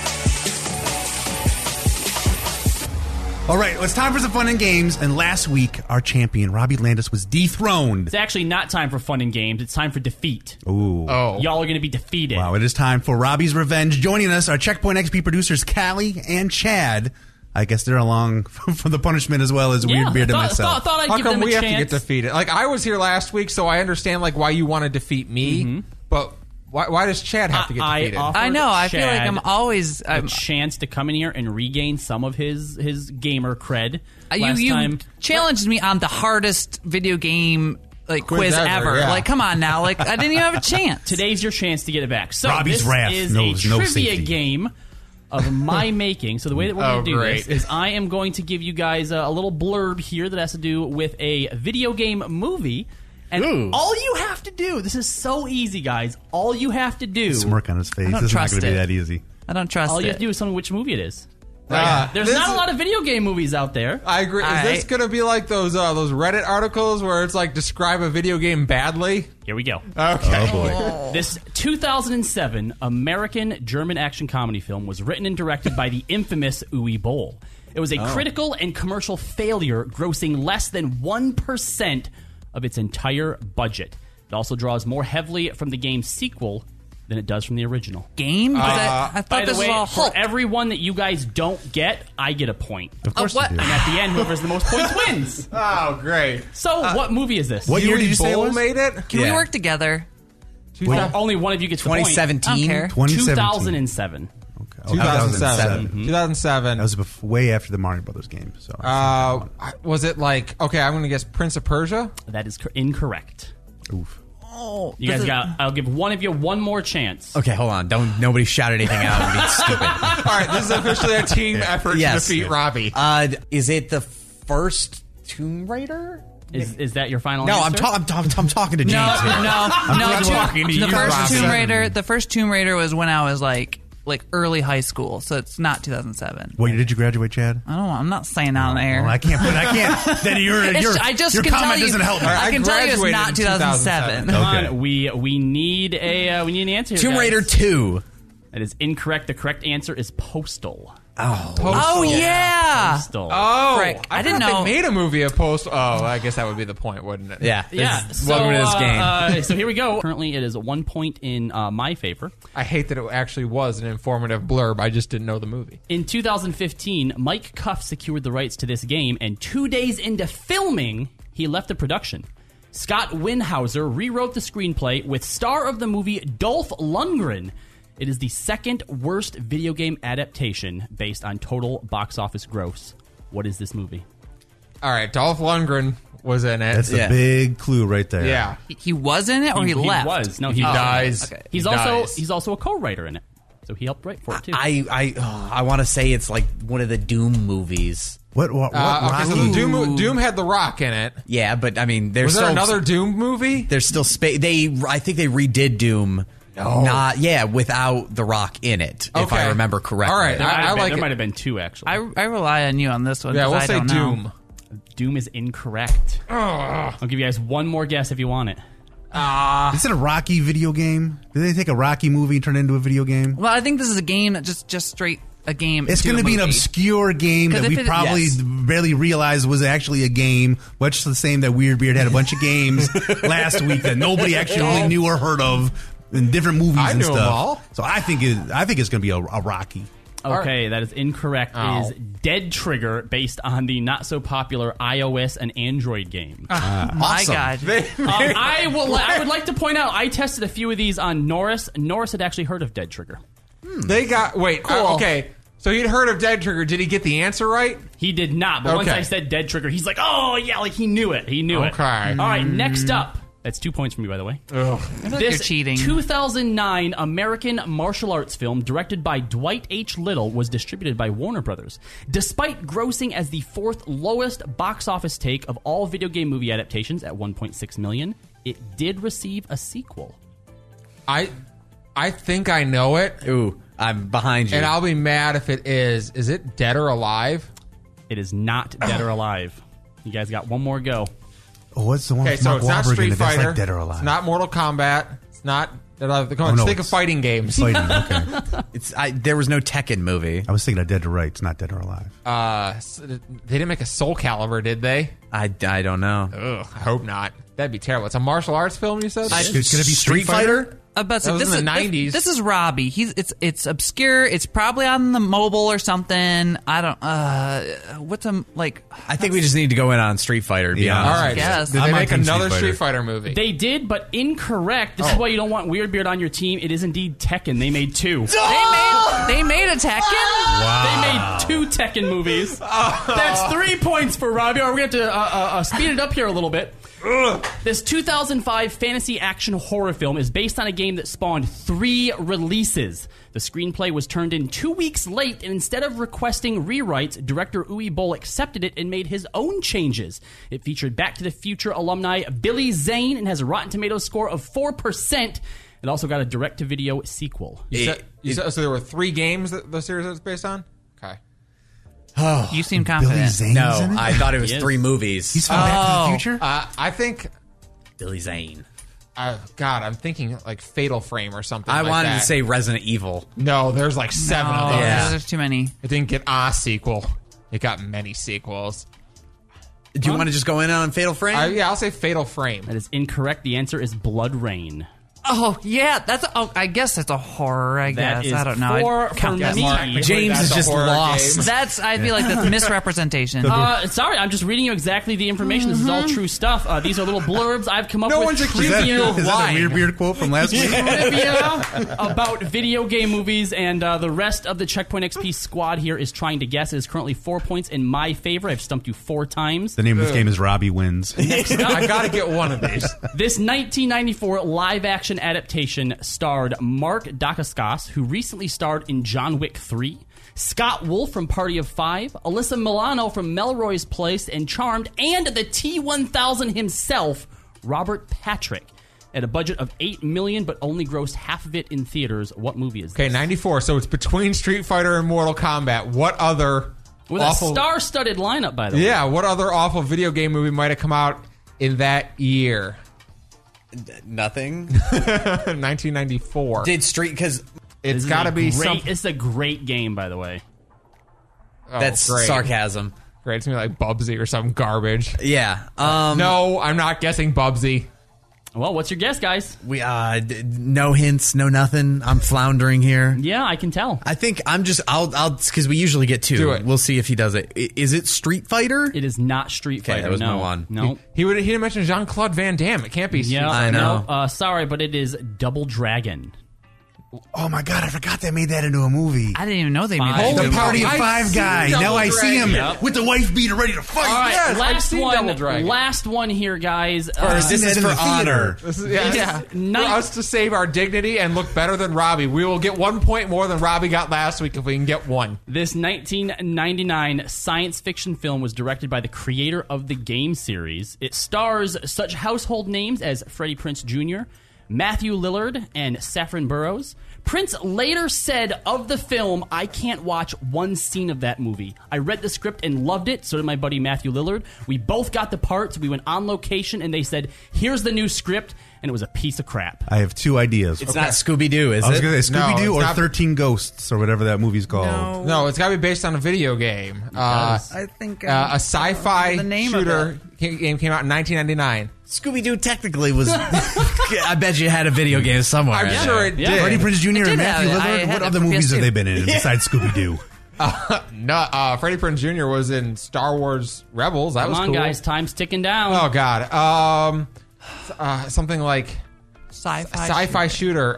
All right, well, it's time for some fun and games. And last week, our champion, Robbie Landis, was dethroned. It's actually not time for fun and games. It's time for defeat. Ooh. Oh. Y'all are going to be defeated. Wow, it is time for Robbie's Revenge. Joining us are Checkpoint XP producers Callie and Chad. I guess they're along for the punishment as well as Weirdbeard and myself. Thought I'd How give come them a we have chance? to get defeated? Like, I was here last week, so I understand like why you want to defeat me, but... Why does Chad have to get defeated? I know. I feel like I'm always a chance to come in here and regain some of his gamer cred. You time challenged me on the hardest video game quiz ever. Yeah. Like, come on now. Like, I didn't even have a chance. Today's your chance to get it back. So Robbie's this wrath is knows a no trivia safety. game of my making. So the way that we're going to do this is I am going to give you guys a little blurb here that has to do with a video game movie. And all you have to do, this is so easy, guys. All you have to do... Smirk on his face. I don't This is not trust going to be it. that easy. I don't trust All it. you have to do is tell me which movie it is. There's not a lot of video game movies out there. I agree. Is this going to be like those Reddit articles where it's like describe a video game badly? Here we go. Okay. Oh, boy. This 2007 American-German action comedy film was written and directed by the infamous Uwe Boll. It was a critical and commercial failure, grossing less than 1% of its entire budget. It also draws more heavily from the game's sequel than it does from the original. Game? I thought By the this way, was all for Hulk. every one that you guys don't get, I get a point. Of course what? you do. And at the end, whoever has the most points wins. Oh, great. So, what movie is this? What year did you say it Bowl was? made it? Can we work together? Well, only one of you gets the point. 2017. I don't care. 2007. Okay. 2007. 2007. That was way after the Mario Brothers game. So Was it like, okay, I'm going to guess Prince of Persia? That is incorrect. Oof. Oh, You guys I'll give one of you one more chance. Okay, hold on. Nobody shout anything out and be stupid. All right, this is officially a team effort to defeat Robbie. Is it the first Tomb Raider? Is that your final No, answer? I'm talking to James. No. talking to you, The first Tomb Raider was when I was like early high school, so it's not 2007. Wait, did you graduate, Chad? I don't know. I'm not saying that on air. Well, I can't. Then your comment doesn't help me. I can tell you it's not 2007. Come on, we need an answer. Tomb Raider 2. That is incorrect. The correct answer is Postal. Oh yeah. Postal. Oh, Frank, I didn't thought know they made a movie of Postal. Oh, I guess that would be the point, wouldn't it? Yeah. Welcome to this game. So here we go. Currently, it is 1 point in my favor. I hate that it actually was an informative blurb. I just didn't know the movie. In 2015, Mike Cuff secured the rights to this game, and 2 days into filming, he left the production. Scott Winhauser rewrote the screenplay with star of the movie Dolph Lundgren. It is the second worst video game adaptation based on total box office gross. What is this movie? All right, Dolph Lundgren was in it. That's a big clue right there. Yeah. he was in it, or he left. He was. No, he dies. Okay. He's also a co-writer in it, so he helped write for it too. I want to say it's like one of the Doom movies. What okay, so the Doom had The Rock in it. Yeah, but I mean, there's was there another Doom movie? There's still space. I think they redid Doom. Without The Rock in it, if I remember correctly. All right, there might have been two actually. I rely on you on this one. Yeah, we'll say don't know. Doom. Doom is incorrect. I'll give you guys one more guess if you want it. Is it a Rocky video game? Did they take a Rocky movie and turn it into a video game? Well, I think this is a game that just straight a game. It's going to be an obscure game that we probably barely realized was actually a game, much the same that Weird Beard had a bunch of games last week that nobody actually really knew or heard of in different movies and stuff. Them all. So I think it's going to be a Rocky. Okay, that is incorrect. It is Dead Trigger, based on the not so popular iOS and Android game. My God! I would like to point out I tested a few of these on Norris. Norris had actually heard of Dead Trigger. They got okay. So he'd heard of Dead Trigger. Did he get the answer right? He did not. But once I said Dead Trigger, he's like, "Oh yeah!" Like he knew it. He knew it. Okay. All right. Next up. That's 2 points for me, by the way. You're cheating. 2009 American martial arts film directed by Dwight H. Little was distributed by Warner Brothers. Despite grossing as the fourth lowest box office take of all video game movie adaptations at $1.6 million, it did receive a sequel. I think I know it. Ooh, I'm behind you. And I'll be mad if it is. Is it Dead or Alive? It is not Dead or Alive. You guys got one more go. Oh, what's the one? Okay, so it's not Street Fighter. Like Dead or Alive. It's not Mortal Kombat. It's not. Come on, think of fighting games. Fighting, okay. There was no Tekken movie. I was thinking of Dead or Right. It's not Dead or Alive. They didn't make a Soul Calibur, did they? I don't know. Ugh, I hope not. That'd be terrible. It's a martial arts film, you said? Could it be Street Fighter? But that was in the 90s. This is Robbie. It's obscure. It's probably on the mobile or something. I don't. What's I think we just need to go in on Street Fighter. To be honest. All right. Yes. Did they make another Street Fighter movie? They did, but incorrect. This is why you don't want Weird Beard on your team. It is indeed Tekken. They made two. They made a Tekken? Wow. They made two Tekken movies. That's 3 points for Robbie. We're going to have to speed it up here a little bit. This 2005 fantasy action horror film is based on a game that spawned 3 releases. The screenplay was turned in 2 weeks late, and instead of requesting rewrites, director Uwe Boll accepted it and made his own changes. It featured Back to the Future alumni Billy Zane and has a Rotten Tomatoes score of 4%. It also got a direct-to-video sequel. So there were 3 games that the series was based on? Okay. Oh, you seem confident. Billy Zane's No, in it? I thought it was 3 movies. He's from Back to the Future? I think... Billy Zane. God, I'm thinking like Fatal Frame or something I like wanted that. to say Resident Evil. No, there's like 7 of those. Yeah. There's too many. It didn't get a sequel. It got many sequels. Do you want to just go in on Fatal Frame? Yeah, I'll say Fatal Frame. That is incorrect. The answer is Blood Rain. Oh yeah, I guess that's a horror. I That guess is I don't know. 4 Count for that. me. James is just lost. I feel like that's a misrepresentation. Sorry, I'm just reading you exactly the information. This is all true stuff. These are little blurbs I've come up with. Is that a weird quote from last week? Trivia about video game movies, and the rest of the Checkpoint XP squad here is trying to guess. It is currently 4 points in my favor. I've stumped you 4 times. The name of this game is Robbie Wins. I gotta get one of these. This 1994 live-action adaptation starred Mark Dacascos, who recently starred in John Wick 3, Scott Wolf from Party of 5, Alyssa Milano from Melrose Place and Charmed, and the T-1000 himself, Robert Patrick. At a budget of $8 million, but only grossed half of it in theaters. What movie is this? Okay, 94. So it's between Street Fighter and Mortal Kombat. What other with awful, a star-studded lineup, by the way. Yeah, what other awful video game movie might have come out in that year? Nothing. 1994. Did Street, because it's got to be some. It's a great game, by the way. Oh, that's great. sarcasm. Great, it's gonna be like Bubsy or some garbage. Yeah. No, I'm not guessing Bubsy. Well, what's your guess, guys? We no hints, no nothing. I'm floundering here. Yeah, I can tell. I think I'll because we usually get 2. Do it. We'll see if he does it. Is it Street Fighter? It is not Street Fighter. That was no. my one. No. He didn't mention Jean-Claude Van Damme. It can't be Street Yeah, Fighter. I know. No, sorry, but it is Double Dragon. Oh my God, I forgot they made that into a movie. I didn't even know they made that. The into a Party of movie. 5 guy. Now I see him Yep. with the wife beater ready to fight. All right, Yes, I've seen Double Dragon. last one here, guys. This is for honor. This is, yeah. For Night- us to save our dignity and look better than Robbie. We will get 1 point more than Robbie got last week if we can get 1. This 1999 science fiction film was directed by the creator of the game series. It stars such household names as Freddie Prinze Jr., Matthew Lillard, and Saffron Burrows. Prince later said of the film, "I can't watch one scene of that movie. I read the script and loved it, so did my buddy Matthew Lillard. We both got the parts, we went on location, and they said, here's the new script," and it was a piece of crap. I have 2 ideas. It's not Scooby-Doo, is it? I was going to say No, Scooby-Doo it's or not- 13 Ghosts or whatever that movie's called. No, it's got to be based on a video game. I think a sci-fi the name of shooter game came out in 1999. Scooby-Doo technically was... I bet you had a video game somewhere. I'm in sure there. it did. Freddie Prinze Jr. did and Matthew have it. I Lillard. had What it other for movies have PS2. they been in besides Scooby-Doo? No, Freddie Prinze Jr. was in Star Wars Rebels. That Come was on, cool. guys, time's ticking down. Oh God. Something like sci-fi shooter.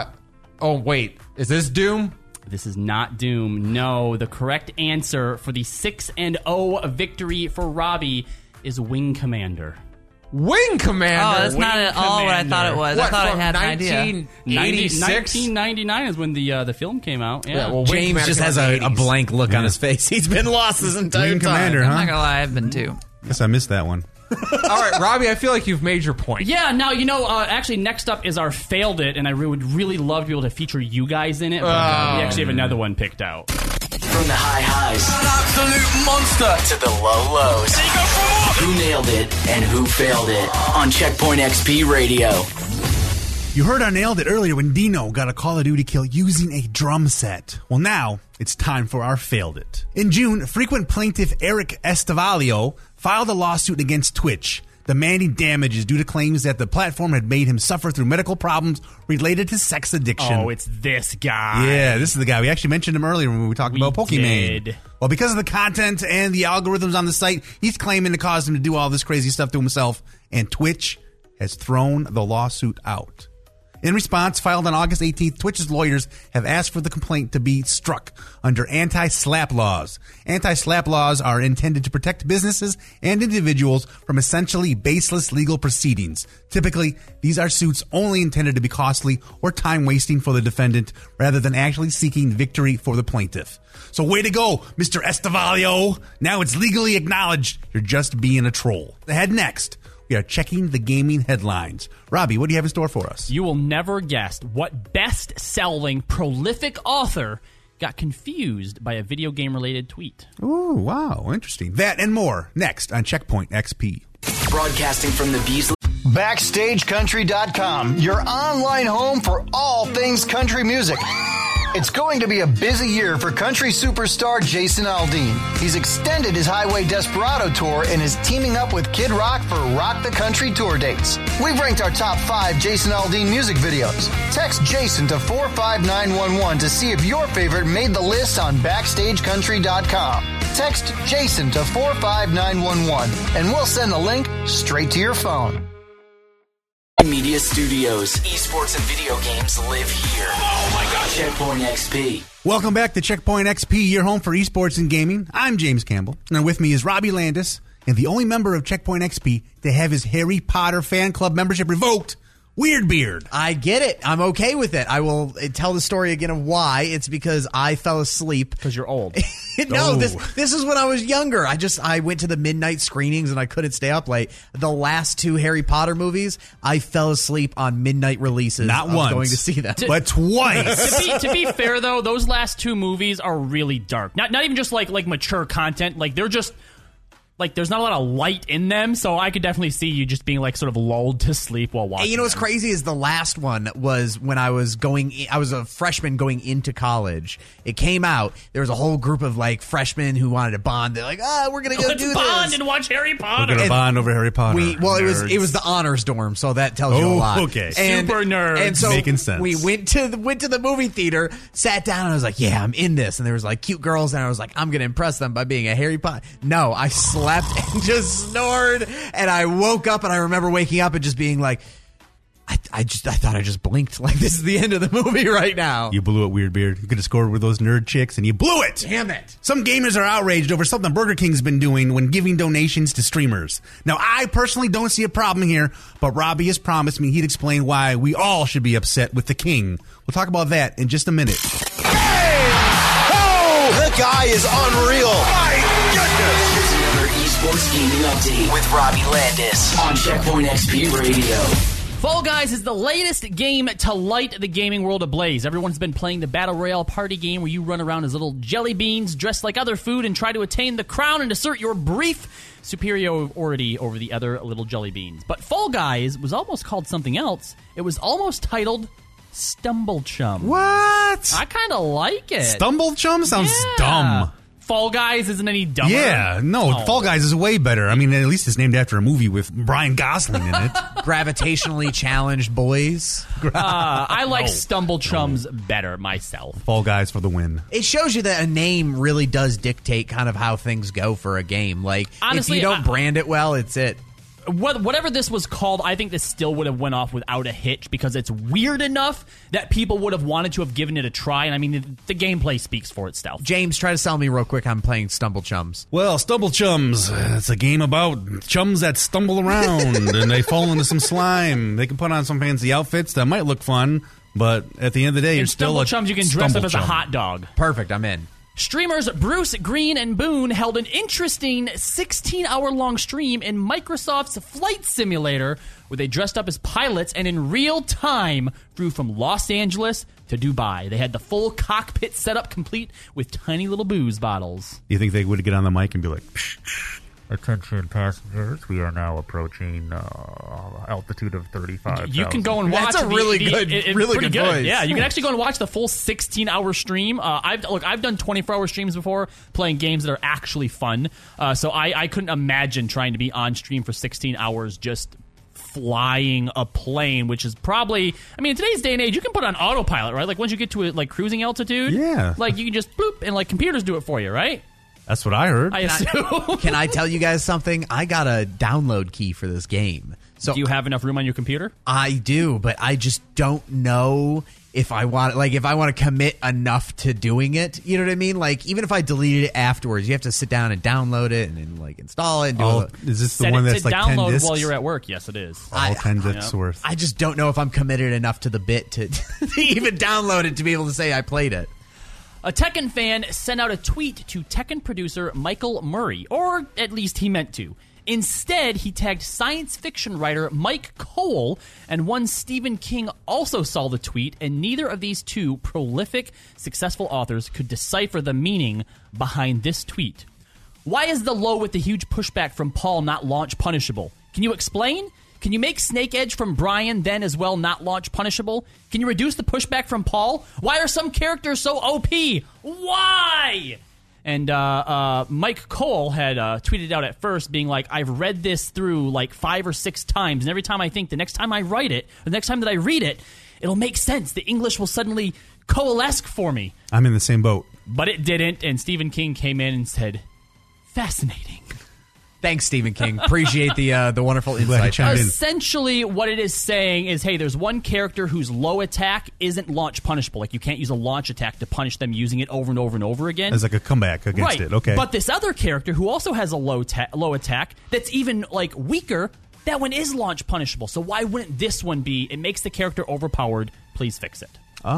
Oh wait, is this Doom? This is not Doom. No, the correct answer for the 6-0 victory for Robbie is Wing Commander. Wing Commander. Oh, that's not at all what I thought it was. I thought I had an idea. 1986? 1999 is when the film came out. Yeah. Well, Wing James Commander just came has out in the a 80s. blank look on his face. He's been lost his entire Wing time. Commander, I'm huh? not gonna lie, I've been too. Guess I missed that one. All right, Robbie, I feel like you've made your point. Yeah, now, actually, next up is our Failed It, and I would really love to be able to feature you guys in it, but we actually have another one picked out. From the high highs, an absolute monster, to the low lows. Who nailed it and who failed it on Checkpoint XP Radio. You heard I nailed it earlier when Dino got a Call of Duty kill using a drum set. Well, now it's time for our Failed It. In June, frequent plaintiff Eric Estavalio filed a lawsuit against Twitch, demanding damages due to claims that the platform had made him suffer through medical problems related to sex addiction. Oh, it's this guy. Yeah, this is the guy. We actually mentioned him earlier when we talked about Pokemon. did. Well, because of the content and the algorithms on the site, he's claiming to cause him to do all this crazy stuff to himself, and Twitch has thrown the lawsuit out. In response, filed on August 18th, Twitch's lawyers have asked for the complaint to be struck under anti-SLAPP laws. Anti-SLAPP laws are intended to protect businesses and individuals from essentially baseless legal proceedings. Typically, these are suits only intended to be costly or time-wasting for the defendant rather than actually seeking victory for the plaintiff. So way to go, Mr. Estavalio. Now it's legally acknowledged you're just being a troll. Ahead next, we are checking the gaming headlines. Robbie, what do you have in store for us? You will never guess what best-selling prolific author got confused by a video game-related tweet. Ooh, wow, interesting. That and more next on Checkpoint XP. Broadcasting from the Beasley. BackstageCountry.com, your online home for all things country music. It's going to be a busy year for country superstar Jason Aldean. He's extended his Highway Desperado tour and is teaming up with Kid Rock for Rock the Country tour dates. We've ranked our top 5 Jason Aldean music videos. Text Jason to 45911 to see if your favorite made the list on BackstageCountry.com. Text Jason to 45911 and we'll send the link straight to your phone. Media Studios. Esports and video games live here. Oh my God. Checkpoint XP. Welcome back to Checkpoint XP, your home for esports and gaming. I'm James Campbell, and with me is Robbie Landis, and the only member of Checkpoint XP to have his Harry Potter fan club membership revoked, Weird Beard. I get it. I'm okay with it. I will tell the story again of why. It's because I fell asleep. Because you're old. No, this is when I was younger. I went to the midnight screenings and I couldn't stay up late. The last 2 Harry Potter movies, I fell asleep on midnight releases. Not once, going to see them, but twice. To be fair, though, those last 2 movies are really dark. Not even just like mature content. Like they're just. Like, there's not a lot of light in them, so I could definitely see you just being, like, sort of lulled to sleep while watching. And you know what's crazy is the last one was when I was a freshman going into college. It came out. There was a whole group of, like, freshmen who wanted to bond. They're like, we're going to go do this. Let's bond and watch Harry Potter. We're going to bond over Harry Potter. It was the honors dorm, so that tells you a lot. Okay. Super nerds. And so making sense. We went to the movie theater, sat down, and I was like, yeah, I'm in this. And there was, like, cute girls, and I was like, I'm going to impress them by being a Harry Potter. No, I slept and just snored, and I woke up, and I remember waking up and just being like, I thought I just blinked. Like, this is the end of the movie right now. You blew it, Weird Beard. You could have scored with those nerd chicks, and you blew it. Damn it. Some gamers are outraged over something Burger King's been doing when giving donations to streamers. Now, I personally don't see a problem here, but Robbie has promised me he'd explain why we all should be upset with the king. We'll talk about that in just a minute. Hey! Oh! The guy is unreal. My goodness. Here's another esports gaming update with Robbie Landis on Checkpoint XP Radio. Fall Guys is the latest game to light the gaming world ablaze. Everyone's been playing the Battle Royale party game where you run around as little jelly beans dressed like other food and try to attain the crown and assert your brief superiority over the other little jelly beans. But Fall Guys was almost called something else. It was almost titled Stumble Chum. What? I kind of like it. Stumble Chum sounds dumb. Fall Guys isn't any dumber. Yeah, no, Fall Guys is way better. I mean, at least it's named after a movie with Brian Gosling in it. Gravitationally challenged boys. I like Stumble Chums better myself. Fall Guys for the win. It shows you that a name really does dictate kind of how things go for a game. Like, honestly, if you don't brand it well, it's it. Whatever this was called, I think this still would have went off without a hitch because it's weird enough that people would have wanted to have given it a try. And I mean, the gameplay speaks for itself. James, try to sell me real quick. I'm playing Stumble Chums. Well, Stumble Chums, it's a game about chums that stumble around and they fall into some slime. They can put on some fancy outfits that might look fun, but at the end of the day, you're still a Chums. You can dress up as a hot dog. Perfect. I'm in. Streamers Bruce, Green, and Boone held an interesting 16-hour-long stream in Microsoft's Flight Simulator where they dressed up as pilots and in real time flew from Los Angeles to Dubai. They had the full cockpit setup complete with tiny little booze bottles. You think they would get on the mic and be like, attention passengers, we are now approaching altitude of 35,000. You can go and watch. That's a really good voice. Yeah, you can actually go and watch the full 16-hour stream. I've done 24-hour streams before playing games that are actually fun. So I couldn't imagine trying to be on stream for 16 hours just flying a plane, which is probably, I mean, in today's day and age, you can put on autopilot, right? Like once you get to like cruising altitude, yeah, like you can just bloop and like computers do it for you, right? That's what I heard. I assume. Can I tell you guys something? I got a download key for this game. So do you have enough room on your computer? I do, but I just don't know if I want to commit enough to doing it. You know what I mean? Like even if I deleted it afterwards, you have to sit down and download it and then like install it. And do is this the one that's like 10 download discs? While you're at work? Yes, it is. All 10 discs worth. I just don't know if I'm committed enough to the bit to even download it to be able to say I played it. A Tekken fan sent out a tweet to Tekken producer Michael Murray, or at least he meant to. Instead, he tagged science fiction writer Mike Cole, and one Stephen King also saw the tweet, and neither of these two prolific, successful authors could decipher the meaning behind this tweet. Why is the low with the huge pushback from Paul not launch punishable? Can you explain? Can you make Snake Edge from Brian then as well not launch punishable? Can you reduce the pushback from Paul? Why are some characters so OP? Why? And Mike Cole had tweeted out at first being like, I've read this through like 5 or 6 times, and every time I think the next time I write it, or the next time that I read it, it'll make sense. The English will suddenly coalesce for me. I'm in the same boat. But it didn't, and Stephen King came in and said, fascinating. Thanks, Stephen King. Appreciate the wonderful insight. Essentially, what it is saying is, hey, there's one character whose low attack isn't launch punishable. Like, you can't use a launch attack to punish them using it over and over and over again. As like a comeback against it. Okay. But this other character who also has a low attack that's even like weaker, that one is launch punishable. So why wouldn't this one be? It makes the character overpowered. Please fix it.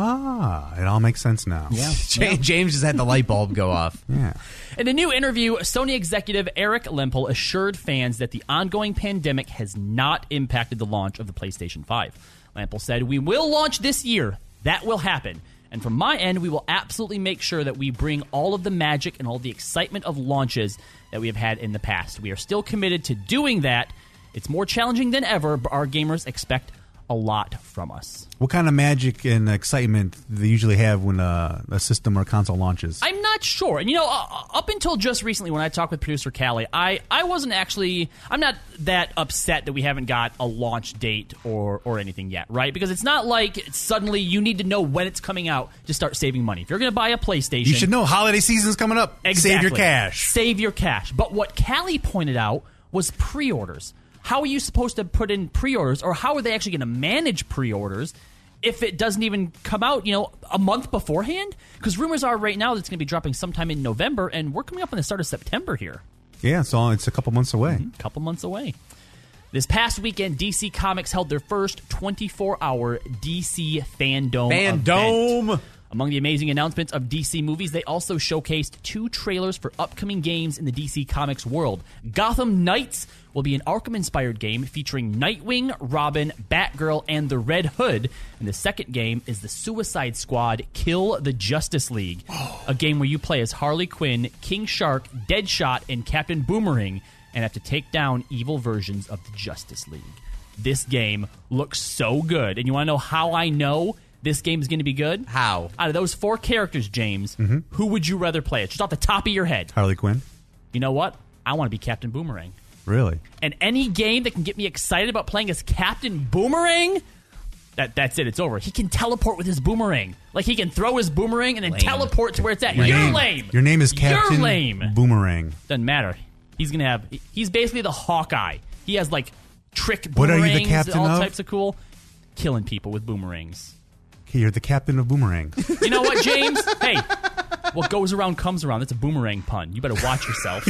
It all makes sense now. Yeah. James just had the light bulb go off. Yeah. In a new interview, Sony executive Eric Lempel assured fans that the ongoing pandemic has not impacted the launch of the PlayStation 5. Lempel said, "We will launch this year. That will happen. And from my end, we will absolutely make sure that we bring all of the magic and all the excitement of launches that we have had in the past. We are still committed to doing that. It's more challenging than ever, but our gamers expect a lot from us." What kind of magic and excitement do they usually have when a system or console launches? I'm not sure. And, up until just recently when I talked with producer Callie, I wasn't actually... I'm not that upset that we haven't got a launch date or anything yet, right? Because it's not like suddenly you need to know when it's coming out to start saving money. If you're going to buy a PlayStation... You should know holiday season's coming up. Exactly. Save your cash. Save your cash. But what Callie pointed out was pre-orders. How are you supposed to put in pre-orders, or how are they actually going to manage pre-orders if it doesn't even come out, a month beforehand? Because rumors are right now that it's going to be dropping sometime in November, and we're coming up on the start of September here. Yeah, so it's a couple months away. Couple months away. This past weekend, DC Comics held their first 24-hour DC Fandome event. Among the amazing announcements of DC movies, they also showcased 2 trailers for upcoming games in the DC Comics world. Gotham Knights will be an Arkham-inspired game featuring Nightwing, Robin, Batgirl, and the Red Hood. And the second game is the Suicide Squad Kill the Justice League, a game where you play as Harley Quinn, King Shark, Deadshot, and Captain Boomerang, and have to take down evil versions of the Justice League. This game looks so good. And you want to know how I know this game is going to be good? How? Out of those 4 characters, James, who would you rather play? It's just off the top of your head. Harley Quinn. You know what? I want to be Captain Boomerang. Really? And any game that can get me excited about playing as Captain Boomerang, that's it. It's over. He can teleport with his boomerang. Like, he can throw his boomerang and then teleport to where it's at. You're lame. Your name is Captain You're lame. Boomerang. Doesn't matter. He's basically the Hawkeye. He has, like, trick boomerangs. What are you the captain all of? Types of cool. Killing people with boomerangs. Okay, you're the captain of Boomerang. You know what, James? Hey, what goes around comes around. That's a boomerang pun. You better watch yourself.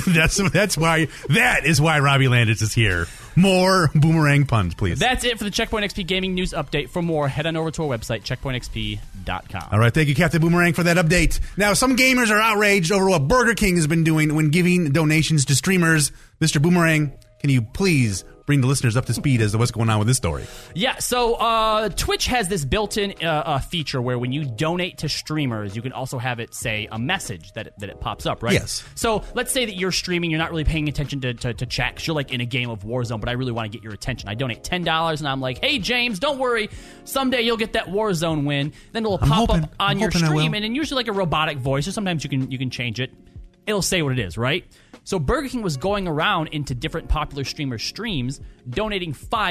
That is why Robbie Landis is here. More boomerang puns, please. That's it for the Checkpoint XP Gaming News Update. For more, head on over to our website, checkpointxp.com. All right, thank you, Captain Boomerang, for that update. Now, some gamers are outraged over what Burger King has been doing when giving donations to streamers. Mr. Boomerang, can you please bring the listeners up to speed as to what's going on with this story? Yeah, so Twitch has this built-in feature where when you donate to streamers, you can also have it say a message that it pops up, right? Yes. So let's say that you're streaming, you're not really paying attention to chat because you're like in a game of Warzone, but I really want to get your attention. I donate $10 and I'm like, hey, James, don't worry. Someday you'll get that Warzone win. Then it'll pop up on your stream, and then usually like a robotic voice, or sometimes you can change it. It'll say what it is, right? So Burger King was going around into different popular streamers' streams, donating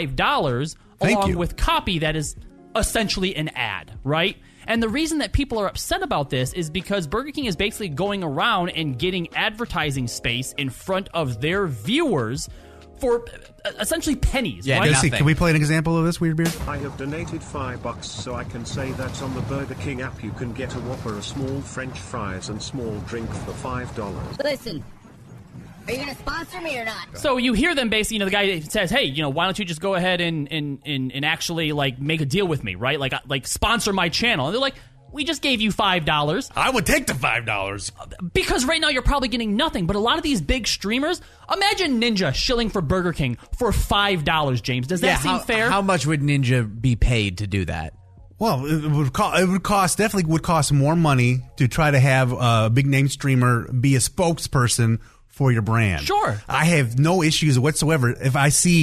$5 along with copy that is essentially an ad, right? And the reason that people are upset about this is because Burger King is basically going around and getting advertising space in front of their viewers for essentially pennies. Yeah, right? Can we play an example of this, Weird Beard? I have donated $5 so I can say that on the Burger King app you can get a Whopper, a small French fries, and small drink for $5. Listen, are you going to sponsor me or not? So you hear them basically, the guy says, hey, why don't you just go ahead and actually, like, make a deal with me, right? Like sponsor my channel. And they're like, we just gave you $5. I would take the $5. Because right now you're probably getting nothing. But a lot of these big streamers, imagine Ninja shilling for Burger King for $5, James. Does that seem fair? How much would Ninja be paid to do that? Well, it would cost more money to try to have a big name streamer be a spokesperson for your brand. Sure. I have no issues whatsoever if I see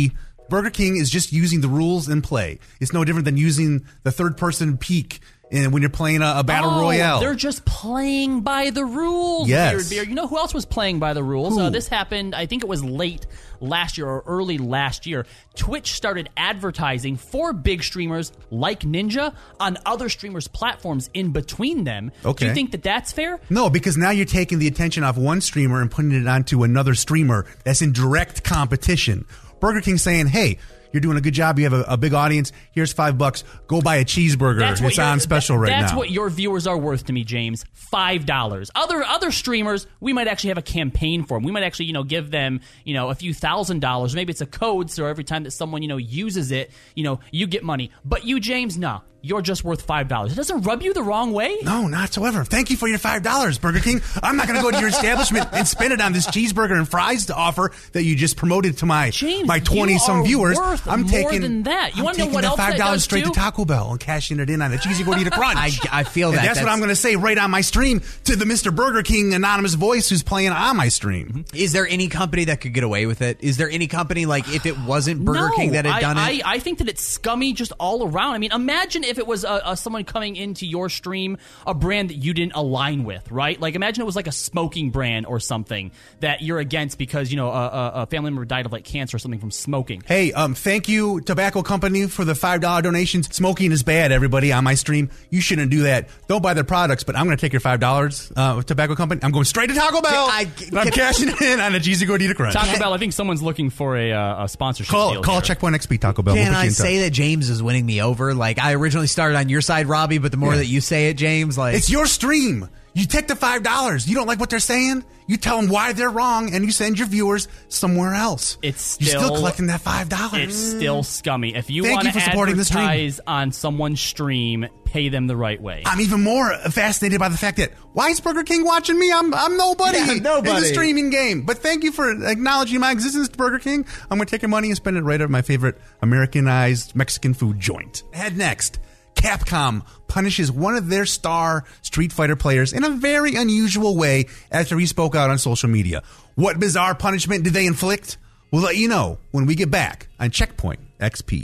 Burger King is just using the rules in play. It's no different than using the third-person peek when you're playing a battle royale. They're just playing by the rules. Yes. Weird Beard. You know who else was playing by the rules? This happened, I think it was late last year or early last year. Twitch started advertising for big streamers like Ninja on other streamers' platforms in between them. Okay. Do you think that that's fair? No, because now you're taking the attention off one streamer and putting it onto another streamer that's in direct competition. Burger King saying, hey, you're doing a good job. You have a big audience. Here's $5. Go buy a cheeseburger. It's on special right now. That's what your viewers are worth to me, James. $5. Other streamers, we might actually have a campaign for them. We might actually, give them, a few $1,000s. Maybe it's a code, so every time that someone, uses it, you get money. But you, James, no. You're just worth $5. It doesn't rub you the wrong way? No, not whatsoever. Thank you for your $5, Burger King. I'm not going to go to your establishment and spend it on this cheeseburger and fries to offer that you just promoted to my 20-some viewers. I'm taking more than that. You want to know what else that $5 does straight too? to Taco Bell and cashing it in on a cheesy gordita crunch. I feel that. And that's what I'm going to say right on my stream to the Mr. Burger King anonymous voice who's playing on my stream. Is there any company that could get away with it? Is there any company, like, if it wasn't Burger King that had done it? I think that it's scummy just all around. I mean, imagine if it was someone coming into your stream, a brand that you didn't align with, right? Like, imagine it was like a smoking brand or something that you're against because, a family member died of like cancer or something from smoking. Hey, thank you, tobacco company, for the $5 donations. Smoking is bad, everybody, on my stream. You shouldn't do that. Don't buy their products, but I'm going to take your $5, tobacco company. I'm going straight to Taco Bell. I'm cashing it in on a cheesy gordita crunch. Taco Bell, I think someone's looking for a sponsorship deal. Call Checkpoint XP Taco Bell. Can I say that James is winning me over? Like, I originally started on your side, Robbie, but the more that you say it, James, like... It's your stream. You take the $5. You don't like what they're saying? You tell them why they're wrong, and you send your viewers somewhere else. You're still collecting that $5. It's still scummy. If you Thank want you for to supporting the stream. advertise on someone's stream, pay them the right way. I'm even more fascinated by the fact that, why is Burger King watching me? I'm nobody in the streaming game. But thank you for acknowledging my existence, Burger King. I'm going to take your money and spend it right at my favorite Americanized Mexican food joint. Ahead next, Capcom punishes one of their star Street Fighter players in a very unusual way after he spoke out on social media. What bizarre punishment did they inflict? We'll let you know when we get back on Checkpoint XP.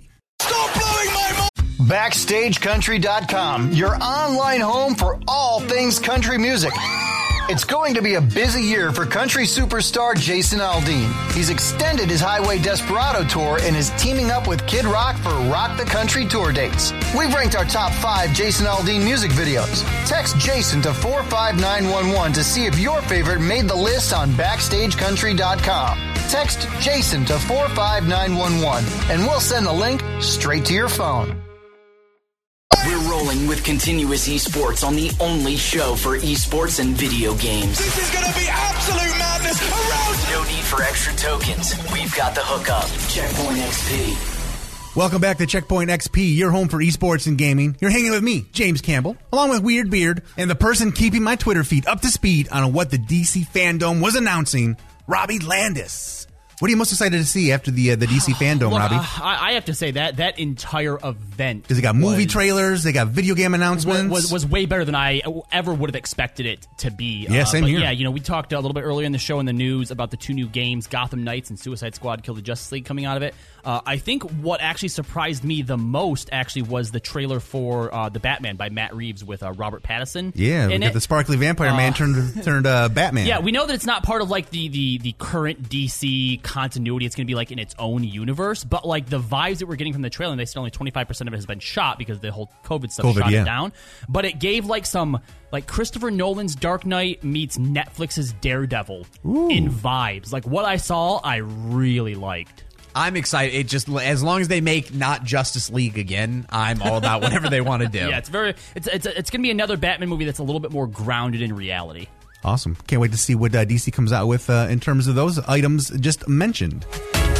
BackstageCountry.com, your online home for all things country music. It's going to be a busy year for country superstar Jason Aldean. He's extended his Highway Desperado tour and is teaming up with Kid Rock for Rock the Country tour dates. We've ranked our top 5 Jason Aldean music videos. Text Jason to 45911 to see if your favorite made the list on BackstageCountry.com. Text Jason to 45911 and we'll send the link straight to your phone. We're rolling with Continuous Esports on the only show for esports and video games. This is going to be absolute madness around. No need for extra tokens. We've got the hookup. Checkpoint XP. Welcome back to Checkpoint XP, your home for esports and gaming. You're hanging with me, James Campbell, along with Weird Beard, and the person keeping my Twitter feed up to speed on what the DC fandom was announcing, Robbie Landis. What are you most excited to see after the DC fandom, Look, Robbie? I have to say that entire event, because they got movie trailers, they got video game announcements, was way better than I ever would have expected it to be. Yeah, same here. Yeah, we talked a little bit earlier in the show in the news about the 2 new games, Gotham Knights and Suicide Squad: Kill the Justice League, coming out of it. I think what actually surprised me the most actually was the trailer for the Batman by Matt Reeves with Robert Pattinson. Yeah, we got the sparkly vampire man turned Batman. Yeah, we know that it's not part of like the current DC continuity. It's going to be like in its own universe, but like the vibes that we're getting from the trailer, and they said only 25% of it has been shot because the whole COVID stuff shot it down. But it gave like some like Christopher Nolan's Dark Knight meets Netflix's Daredevil in vibes. Like what I saw, I really liked. I'm excited. It just, as long as they make not Justice League again, I'm all about whatever they want to do. Yeah, it's going to be another Batman movie that's a little bit more grounded in reality. Awesome. Can't wait to see what DC comes out with in terms of those items just mentioned.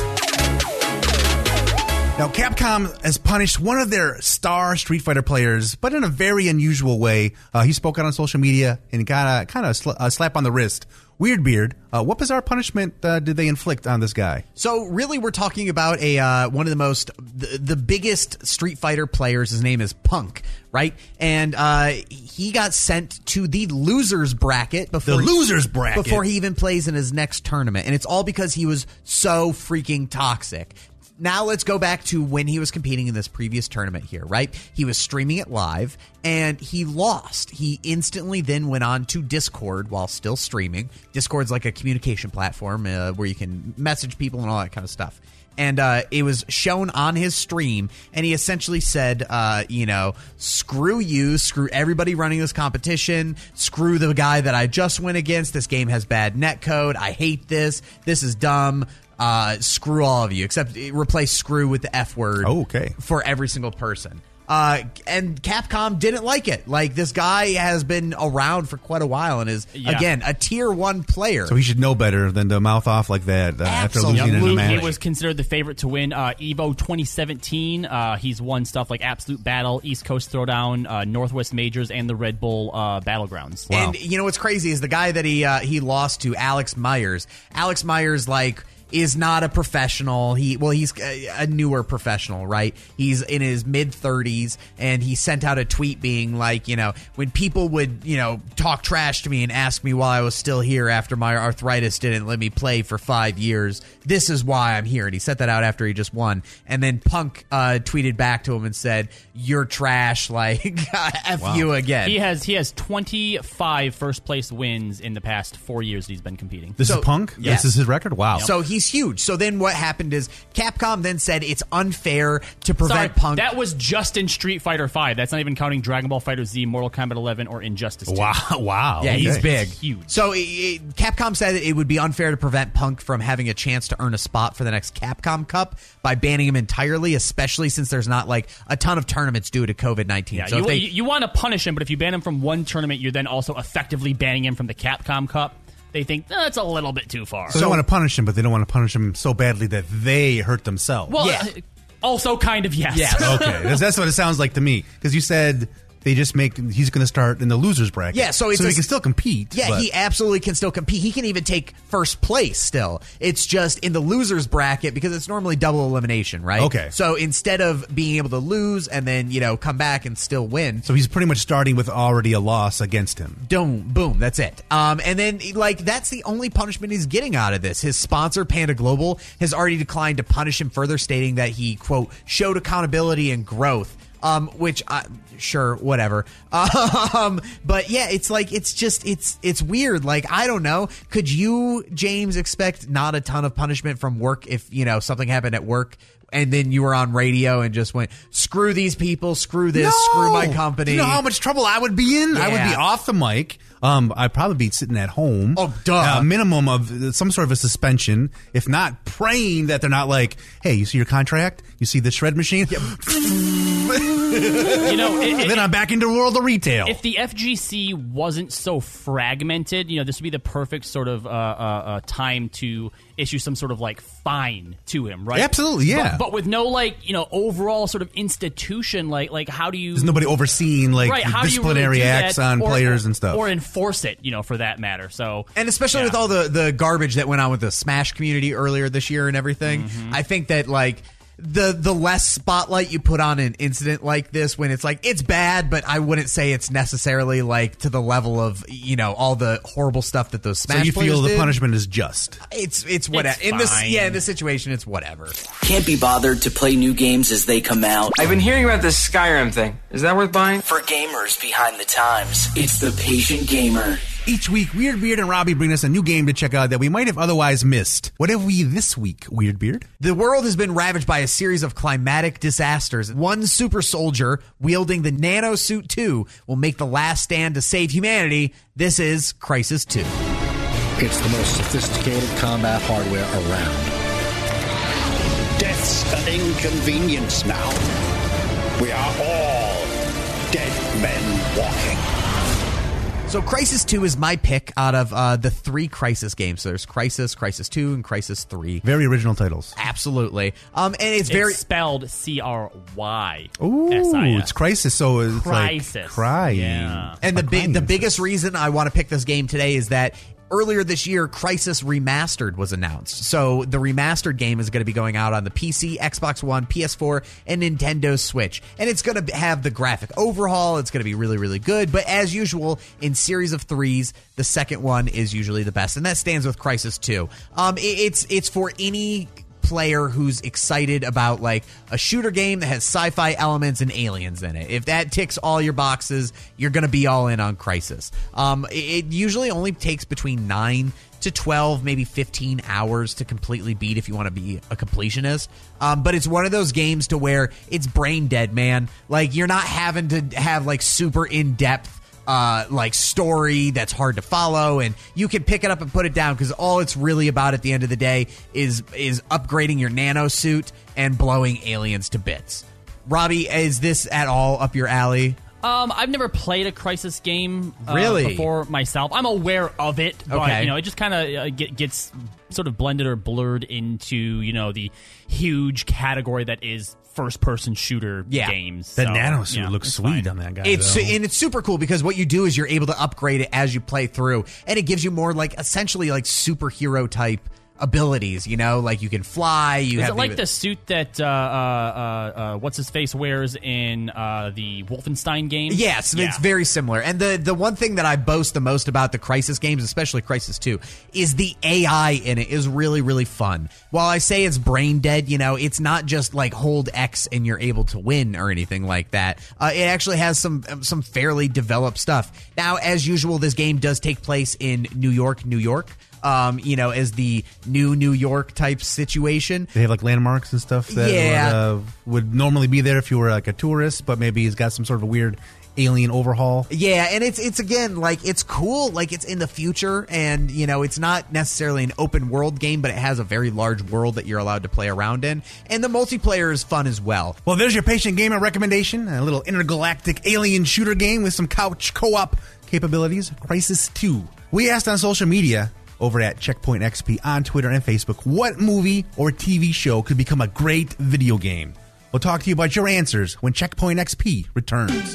Now, Capcom has punished one of their star Street Fighter players, but in a very unusual way. He spoke out on social media and got kind of a slap on the wrist. Weird Beard, what bizarre punishment did they inflict on this guy? So really, we're talking about one of the biggest Street Fighter players. His name is Punk, right? And he got sent to the losers bracket before he even plays in his next tournament, and it's all because he was so freaking toxic. now let's go back to when he was competing in this previous tournament here, right? He was streaming it live, and he lost. He instantly then went on to Discord while still streaming. Discord's like a communication platform where you can message people and all that kind of stuff. And it was shown on his stream, and he essentially said, screw you, screw everybody running this competition, screw the guy that I just went against, this game has bad netcode, I hate this is dumb, screw all of you, except replace screw with the F word for every single person. And Capcom didn't like it. Like, this guy has been around for quite a while and is, again, a tier 1 player. So he should know better than to mouth off like that after losing in a match. He was considered the favorite to win EVO 2017. He's won stuff like Absolute Battle, East Coast Throwdown, Northwest Majors, and the Red Bull Battlegrounds. Wow. And you know what's crazy is the guy that he lost to, Alex Myers. Alex Myers, is not a professional. He's a newer professional, right? He's in his mid-30s, and he sent out a tweet being like, when people would, talk trash to me and ask me why I was still here after my arthritis didn't let me play for 5 years, this is why I'm here. And he sent that out after he just won. And then Punk tweeted back to him and said, you're trash, F you again. He has 25 first-place wins in the past 4 years that he's been competing. This is Punk? Yeah. This is his record? Wow. So he's huge. So then what happened is Capcom then said it's unfair to prevent Punk. That was just in Street Fighter V. That's not even counting Dragon Ball FighterZ, Mortal Kombat 11, or Injustice 2. Wow. Yeah, he's big. Huge. So Capcom said that it would be unfair to prevent Punk from having a chance to earn a spot for the next Capcom Cup by banning him entirely, especially since there's not a ton of tournaments due to COVID-19. Yeah, so you want to punish him, but if you ban him from one tournament, you're then also effectively banning him from the Capcom Cup. They think that's a little bit too far. So they want to punish him, but they don't want to punish him so badly that they hurt themselves. Well, also kind of yes. Okay, that's what it sounds like to me. Because you said they just he's going to start in the losers bracket. Yeah, so he can still compete. Yeah, he absolutely can still compete. He can even take first place still. It's just in the losers bracket because it's normally double elimination, right? Okay. So instead of being able to lose and then, come back and still win. So he's pretty much starting with already a loss against him. Boom, that's it. And then, that's the only punishment he's getting out of this. His sponsor, Panda Global, has already declined to punish him further, stating that he, quote, showed accountability and growth. Which sure, whatever. But yeah, it's weird. I don't know. Could you, James, expect not a ton of punishment from work if, something happened at work and then you were on radio and just went, screw these people, screw this, screw my company? Do you know how much trouble I would be in? Yeah. I would be off the mic. I'd probably be sitting at home. Oh, duh. A minimum of some sort of a suspension, if not praying that they're not like, hey, you see your contract? You see the shred machine? Yep. Then I'm back into World of Retail. If the FGC wasn't so fragmented, this would be the perfect sort of time to issue some sort of fine to him, right? Absolutely, yeah. But with no overall sort of institution, how do you? There's nobody overseeing disciplinary acts on players and stuff, or enforce it, for that matter. So, and especially with all the garbage that went on with the Smash community earlier this year and everything, I think that the less spotlight you put on an incident like this, when it's bad, but I wouldn't say it's necessarily to the level of all the horrible stuff that those Smash players players feel the did. punishment is just. It's whatever. In this situation, it's whatever. Can't be bothered to play new games as they come out. I've been hearing about this Skyrim thing. Is that worth buying? For gamers behind the times, it's the Patient Gamer. Each week, Weird Beard and Robbie bring us a new game to check out that we might have otherwise missed. What have we this week, Weird Beard? The world has been ravaged by a series of climatic disasters. One super soldier wielding the Nanosuit 2 will make the last stand to save humanity. This is Crysis 2. It's the most sophisticated combat hardware around. Death's an inconvenience now. We are all dead men walking. So Crysis 2 is my pick out of the 3 Crysis games. So there's Crysis, Crysis 2, and Crysis 3. Very original titles. Absolutely. And it's very... It's spelled CRY. Ooh, it's Crysis, so it's Crysis. Crying. Yeah. And the biggest reason I want to pick this game today is that earlier this year, Crysis Remastered was announced. So the remastered game is going to be going out on the PC, Xbox One, PS4, and Nintendo Switch. And it's going to have the graphic overhaul. It's going to be really, really good. But as usual, in series of 3s, the second one is usually the best. And that stands with Crysis 2. It's for any player who's excited about like a shooter game that has sci-fi elements and aliens in it. If that ticks all your boxes, you're going to be all in on Crysis. It usually only takes between 9 to 12, maybe 15 hours to completely beat if you want to be a completionist. But it's one of those games to where it's brain dead, man. Like, you're not having to have like super in-depth like story that's hard to follow, and you can pick it up and put it down because all it's really about at the end of the day is upgrading your nano suit and blowing aliens to bits. Robbie, is this at all up your alley? I've never played a Crysis game really before myself. I'm aware of it, but okay. It just kind of gets sort of blended or blurred into the huge category that is first-person shooter games. The nano suit looks sweet on that guy. And it's super cool because what you do is you're able to upgrade it as you play through, and it gives you more like essentially like superhero type abilities, like you can fly. Is it like the suit that what's his face wears in the Wolfenstein game? Yes, it's very similar. And the one thing that I boast the most about the Crysis games, especially Crysis 2, is the AI in it is really, really fun. While I say it's brain dead, it's not just like hold X and you're able to win or anything like that. It actually has some fairly developed stuff. Now, as usual, this game does take place in New York. As the New York type situation. They have like landmarks and stuff that would normally be there if you were like a tourist, but maybe he's got some sort of a weird alien overhaul. Yeah, and it's again, like, it's cool, like it's in the future, and it's not necessarily an open world game, but it has a very large world that you're allowed to play around in, and the multiplayer is fun as well. Well, there's your patient gamer recommendation, a little intergalactic alien shooter game with some couch co-op capabilities, Crysis 2. We asked on social media over at Checkpoint XP on Twitter and Facebook, what movie or TV show could become a great video game? We'll talk to you about your answers when Checkpoint XP returns.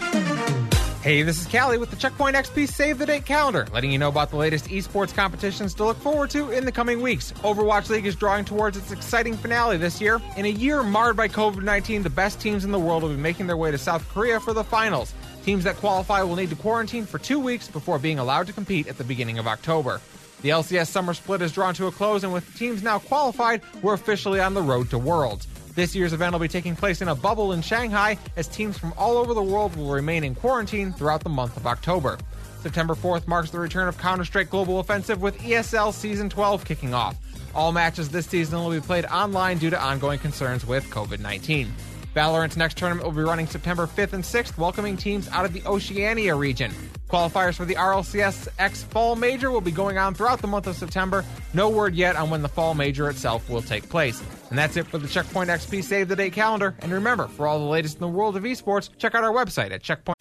Hey, this is Callie with the Checkpoint XP Save the Date calendar, letting you know about the latest esports competitions to look forward to in the coming weeks. Overwatch League is drawing towards its exciting finale this year. In a year marred by COVID-19, the best teams in the world will be making their way to South Korea for the finals. Teams that qualify will need to quarantine for 2 weeks before being allowed to compete at the beginning of October. The LCS summer split is drawn to a close, and with teams now qualified, we're officially on the road to Worlds. This year's event will be taking place in a bubble in Shanghai, as teams from all over the world will remain in quarantine throughout the month of October. September 4th marks the return of Counter-Strike Global Offensive, with ESL Season 12 kicking off. All matches this season will be played online due to ongoing concerns with COVID-19. Valorant's next tournament will be running September 5th and 6th, welcoming teams out of the Oceania region. Qualifiers for the RLCS X Fall Major will be going on throughout the month of September. No word yet on when the Fall Major itself will take place. And that's it for the Checkpoint XP Save the Date calendar. And remember, for all the latest in the world of esports, check out our website at Checkpoint.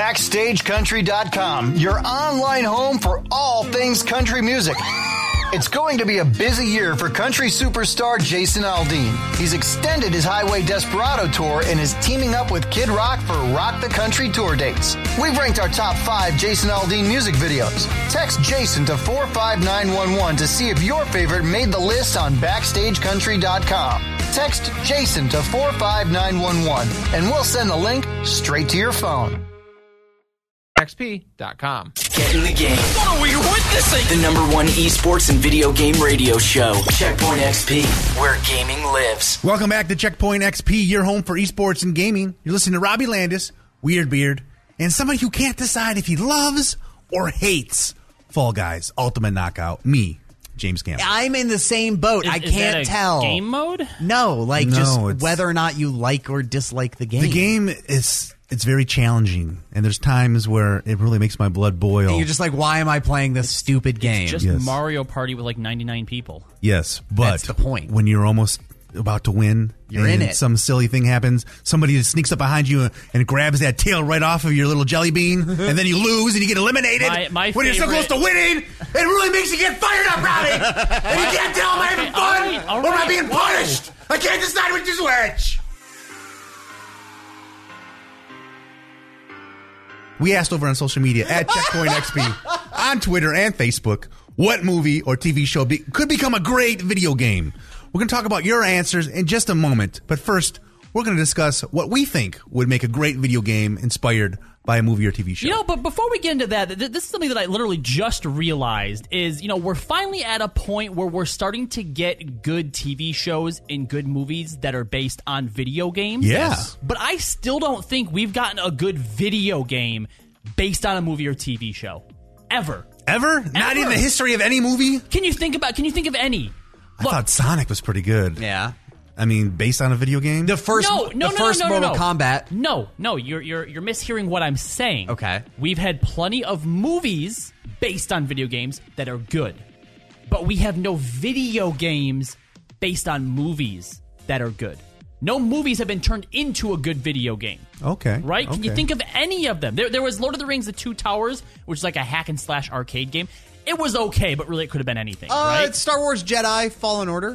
BackstageCountry.com, your online home for all things country music. It's going to be a busy year for country superstar Jason Aldean. He's extended his Highway Desperado tour and is teaming up with Kid Rock for Rock the Country tour dates. We've ranked our top 5 Jason Aldean music videos. Text Jason to 45911 to see if your favorite made the list on BackstageCountry.com. Text Jason to 45911 and we'll send the link straight to your phone. XP.com. Get in the game. What are we witnessing? The #1 esports and video game radio show, Checkpoint XP, where gaming lives. Welcome back to Checkpoint XP, your home for esports and gaming. You're listening to Robbie Landis, Weird Beard, and somebody who can't decide if he loves or hates Fall Guys Ultimate Knockout, me, James Campbell. I'm in the same boat. I can't tell. Game mode? No, just whether or not you like or dislike the game. The game it's very challenging, and there's times where it really makes my blood boil. And you're just like, why am I playing this stupid game? It's just Mario Party with like 99 people. Yes, but that's the point. When you're almost about to win, you're in it. Some silly thing happens. Somebody sneaks up behind you and grabs that tail right off of your little jelly bean, and then you lose and you get eliminated. When you're so close to winning, it really makes you get fired up, Robbie. And you can't tell am I having fun or am I being punished? I can't decide which is which. We asked over on social media at Checkpoint XP on Twitter and Facebook, what movie or TV show could become a great video game? We're going to talk about your answers in just a moment. But first, we're going to discuss what we think would make a great video game inspired by a movie or TV show. You know, but before we get into that, this is something that I literally just realized is, we're finally at a point where we're starting to get good TV shows and good movies that are based on video games. Yeah. But I still don't think we've gotten a good video game based on a movie or TV show. Ever? Not in the history of any movie? Can you think of any? I thought Sonic was pretty good. Yeah. I mean, based on a video game? The first Mortal Kombat. No, you're mishearing what I'm saying. Okay. We've had plenty of movies based on video games that are good, but we have no video games based on movies that are good. No movies have been turned into a good video game. Okay. Right? Can you think of any of them? There was Lord of the Rings, The Two Towers, which is like a hack and slash arcade game. It was okay, but really it could have been anything, right? Star Wars Jedi Fallen Order.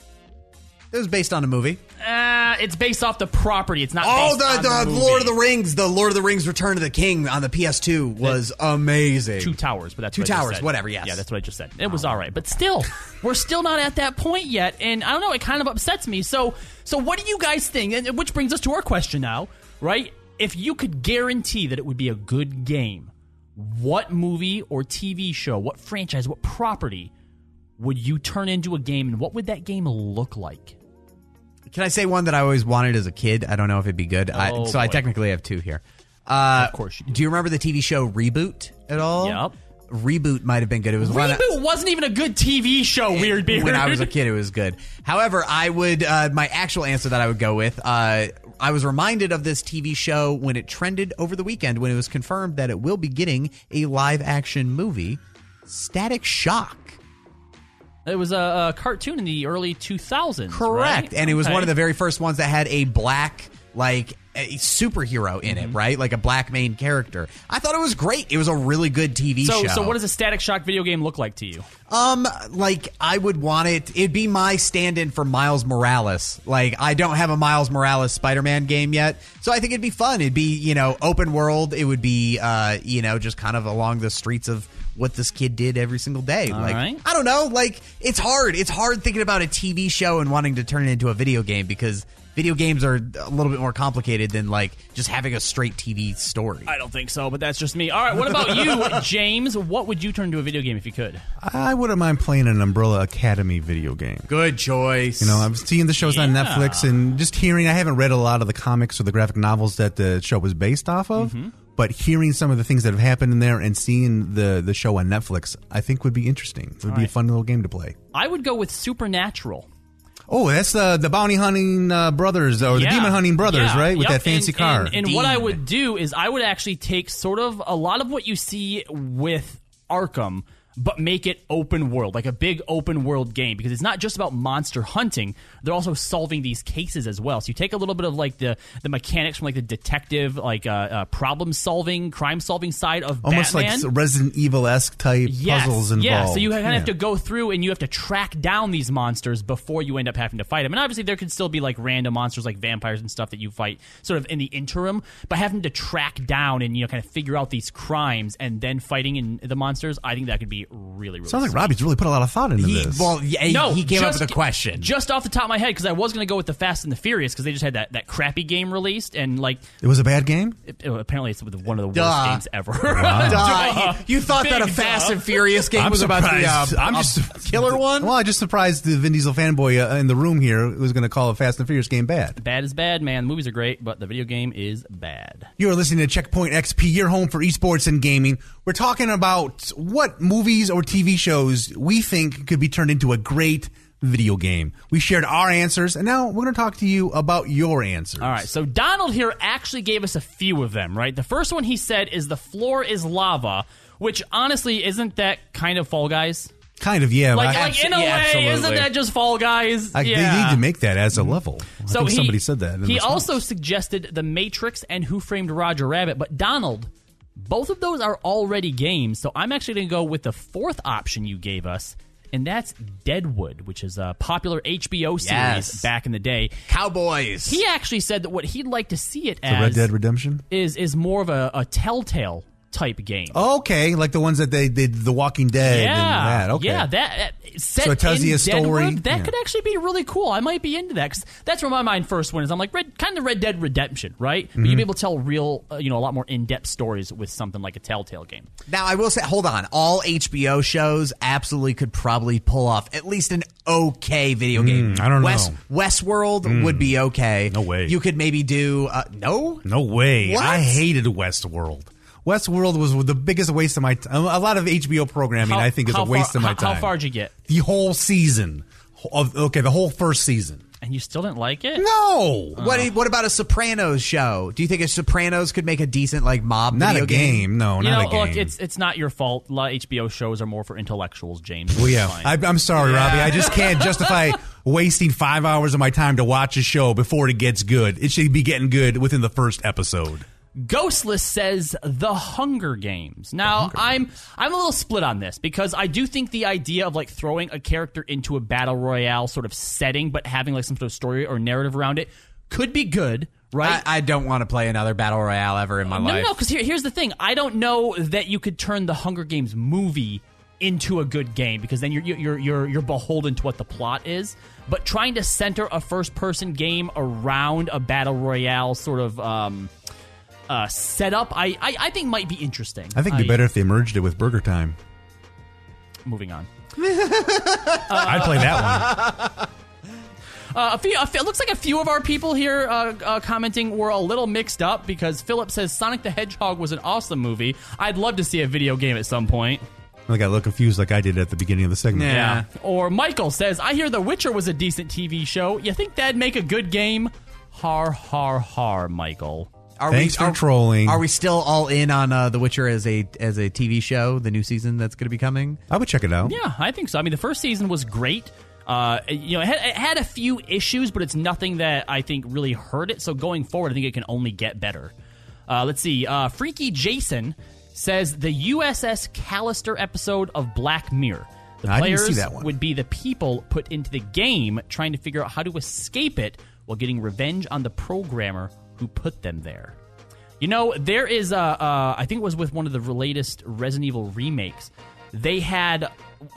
It was based on a movie. It's based off the property. It's not based on the movie. Lord of the Rings. The Lord of the Rings Return to the King on the PS2 was amazing. Two Towers, but that's Two what I just Towers, said. whatever, yes. Yeah, that's what I just said. It was all right. But still, we're still not at that point yet, and I don't know, it kind of upsets me. So what do you guys think? And which brings us to our question now, right? If you could guarantee that it would be a good game, what movie or TV show, what franchise, what property would you turn into a game, and what would that game look like? Can I say one that I always wanted as a kid? I don't know if it'd be good. I technically have two here. Of course you do. Do you remember the TV show Reboot at all? Yep. Reboot might have been good. It was Reboot wasn't even a good TV show, Weird Beard. When I was a kid, it was good. However, I would my actual answer that I would go with, I was reminded of this TV show when it trended over the weekend when it was confirmed that it will be getting a live-action movie, Static Shock. It was a cartoon in the early 2000s, Correct. Right? And it was one of the very first ones that had a black, a superhero in it, right? Like a black main character. I thought it was great. It was a really good TV show. So what does a Static Shock video game look like to you? I would want it'd be my stand-in for Miles Morales. I don't have a Miles Morales Spider-Man game yet, so I think it'd be fun. It'd be, open world. It would be, just kind of along the streets of what this kid did every single day. All right. I don't know. It's hard. It's hard thinking about a TV show and wanting to turn it into a video game because video games are a little bit more complicated than just having a straight TV story. I don't think so, but that's just me. All right, what about you, James? What would you turn into a video game if you could? I wouldn't mind playing an Umbrella Academy video game. Good choice. I'm seeing the shows on Netflix and just hearing. I haven't read a lot of the comics or the graphic novels that the show was based off of. Mm-hmm. But hearing some of the things that have happened in there and seeing the show on Netflix, I think would be interesting. It would be a fun little game to play. I would go with Supernatural. Oh, that's the bounty hunting brothers, or the demon hunting brothers, right? With that fancy car. And what I would do is I would actually take sort of a lot of what you see with Arkham, but make it open world, like a big open world game, because it's not just about monster hunting. They're also solving these cases as well. So you take a little bit of the mechanics from the detective, problem solving, crime solving side of almost Batman. Like Resident Evil-esque type puzzles involved. Yeah, so you kind of have to go through and you have to track down these monsters before you end up having to fight them. And obviously there could still be random monsters like vampires and stuff that you fight sort of in the interim, but having to track down and kind of figure out these crimes and then fighting in the monsters, I think that could be really sounds like Robbie's really put a lot of thought into this. Well, he came up with a question. Just off the top of my head, because I was going to go with the Fast and the Furious, because they just had that crappy game released, and it was a bad game? Apparently it's one of the worst games ever. Wow. You thought that a Fast and Furious game was surprised. about the killer one? Well, I'm just surprised the Vin Diesel fanboy in the room here was going to call a Fast and Furious game bad. Bad is bad, man. The movies are great, but the video game is bad. You are listening to Checkpoint XP, your home for esports and gaming. We're talking about what movies or TV shows we think could be turned into a great video game. We shared our answers, and now we're going to talk to you about your answers. All right, so Donald here actually gave us a few of them, right? The first one he said is The Floor is Lava, which honestly, isn't that kind of Fall Guys? Kind of, yeah. In a way, absolutely. Isn't that just Fall Guys? They need to make that as a level. I think somebody said that. He also suggested The Matrix and Who Framed Roger Rabbit, but Donald, both of those are already games, so I'm actually going to go with the fourth option you gave us, and that's Deadwood, which is a popular HBO series back in the day. Cowboys. He actually said that what he'd like to see it as Red Dead Redemption is more of a Telltale type game. Okay, like the ones that they did, The Walking Dead. Yeah, and that. Okay. yeah. That set So it tells in you a story? Deadwood, that Yeah. could actually be really cool. I might be into that 'cause that's where my mind first went. Is I'm like kind of Red Dead Redemption, right? But you'd be able to tell real, a lot more in-depth stories with something like a Telltale game. Now, I will say, hold on. All HBO shows absolutely could probably pull off at least an okay video game. I don't know. Westworld would be okay. No way. You could maybe do... no? No way. What? I hated Westworld. Westworld was the biggest waste of my time. A lot of HBO programming, I think, is a waste of my time. How far did you get? The whole season. The whole first season. And you still didn't like it? No. What about a Sopranos show? Do you think a Sopranos could make a decent mob Not video a game. No, not a game. Look, it's not your fault. A lot of HBO shows are more for intellectuals, James. Well, yeah. Fine. I'm sorry, Robbie. I just can't justify wasting 5 hours of my time to watch a show before it gets good. It should be getting good within the first episode. Ghostless says The Hunger Games. Now, I'm a little split on this because I do think the idea of throwing a character into a battle royale sort of setting, but having some sort of story or narrative around it could be good, right? I don't want to play another battle royale ever in my life. No, because here's the thing. I don't know that you could turn the Hunger Games movie into a good game because then you're beholden to what the plot is. But trying to center a first-person game around a battle royale sort of setup, I think might be interesting. I think it'd be better if they merged it with Burger Time. Moving on. I'd play that one. It looks like a few of our people here commenting were a little mixed up because Philip says Sonic the Hedgehog was an awesome movie. I'd love to see a video game at some point. I got a little confused like I did at the beginning of the segment. Yeah. Or Michael says, I hear The Witcher was a decent TV show. You think that'd make a good game? Har, har, har, Michael. Thanks for trolling. Are we still all in on The Witcher as a TV show, the new season that's going to be coming? I would check it out. Yeah, I think so. I mean, the first season was great. It had a few issues, but it's nothing that I think really hurt it. So going forward, I think it can only get better. Let's see. Freaky Jason says the USS Callister episode of Black Mirror. The I didn't players see that one. would be the people put into the game trying to figure out how to escape it while getting revenge on the programmer who put them there. There is I think it was with one of the latest Resident Evil remakes. They had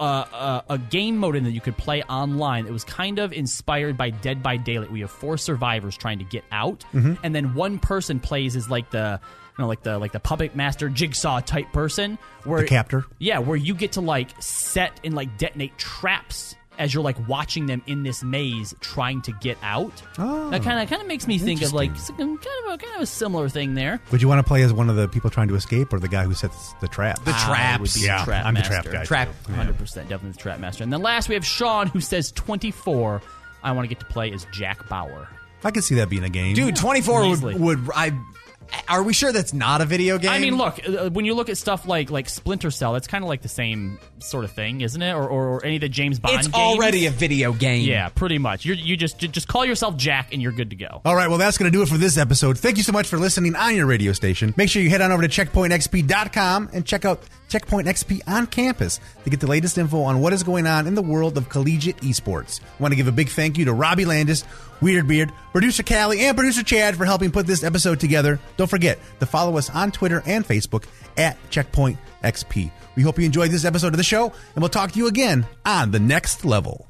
a game mode in that you could play online. It was kind of inspired by Dead by Daylight. We have 4 survivors trying to get out, and then one person plays as the puppet master jigsaw type person, where the captor. Yeah, where you get to set and detonate traps as you're watching them in this maze trying to get out. Oh, that kind of makes me think of kind of a similar thing there. Would you want to play as one of the people trying to escape or the guy who sets the trap? The traps. Would be the trap I'm master. the trap guy. Trap. 100%, definitely the trap master. And then last we have Sean who says 24. I want to get to play as Jack Bauer. I can see that being a game. Dude, 24 easily. would are we sure that's not a video game? I mean, look, when you look at stuff like Splinter Cell, that's kind of like the same sort of thing, isn't it? Or any of the James Bond it's games. already a video game. Yeah, pretty much. You just call yourself Jack and you're good to go. All right, well, that's going to do it for this episode. Thank you so much for listening on your radio station. Make sure you head on over to checkpointxp.com and check out Checkpoint XP on campus to get the latest info on what is going on in the world of collegiate esports. I want to give a big thank you to Robbie Landis, Weirdbeard, producer Callie, and producer Chad for helping put this episode together. Don't forget to follow us on Twitter and Facebook at Checkpoint XP. We hope you enjoyed this episode of the show, and we'll talk to you again on the next level.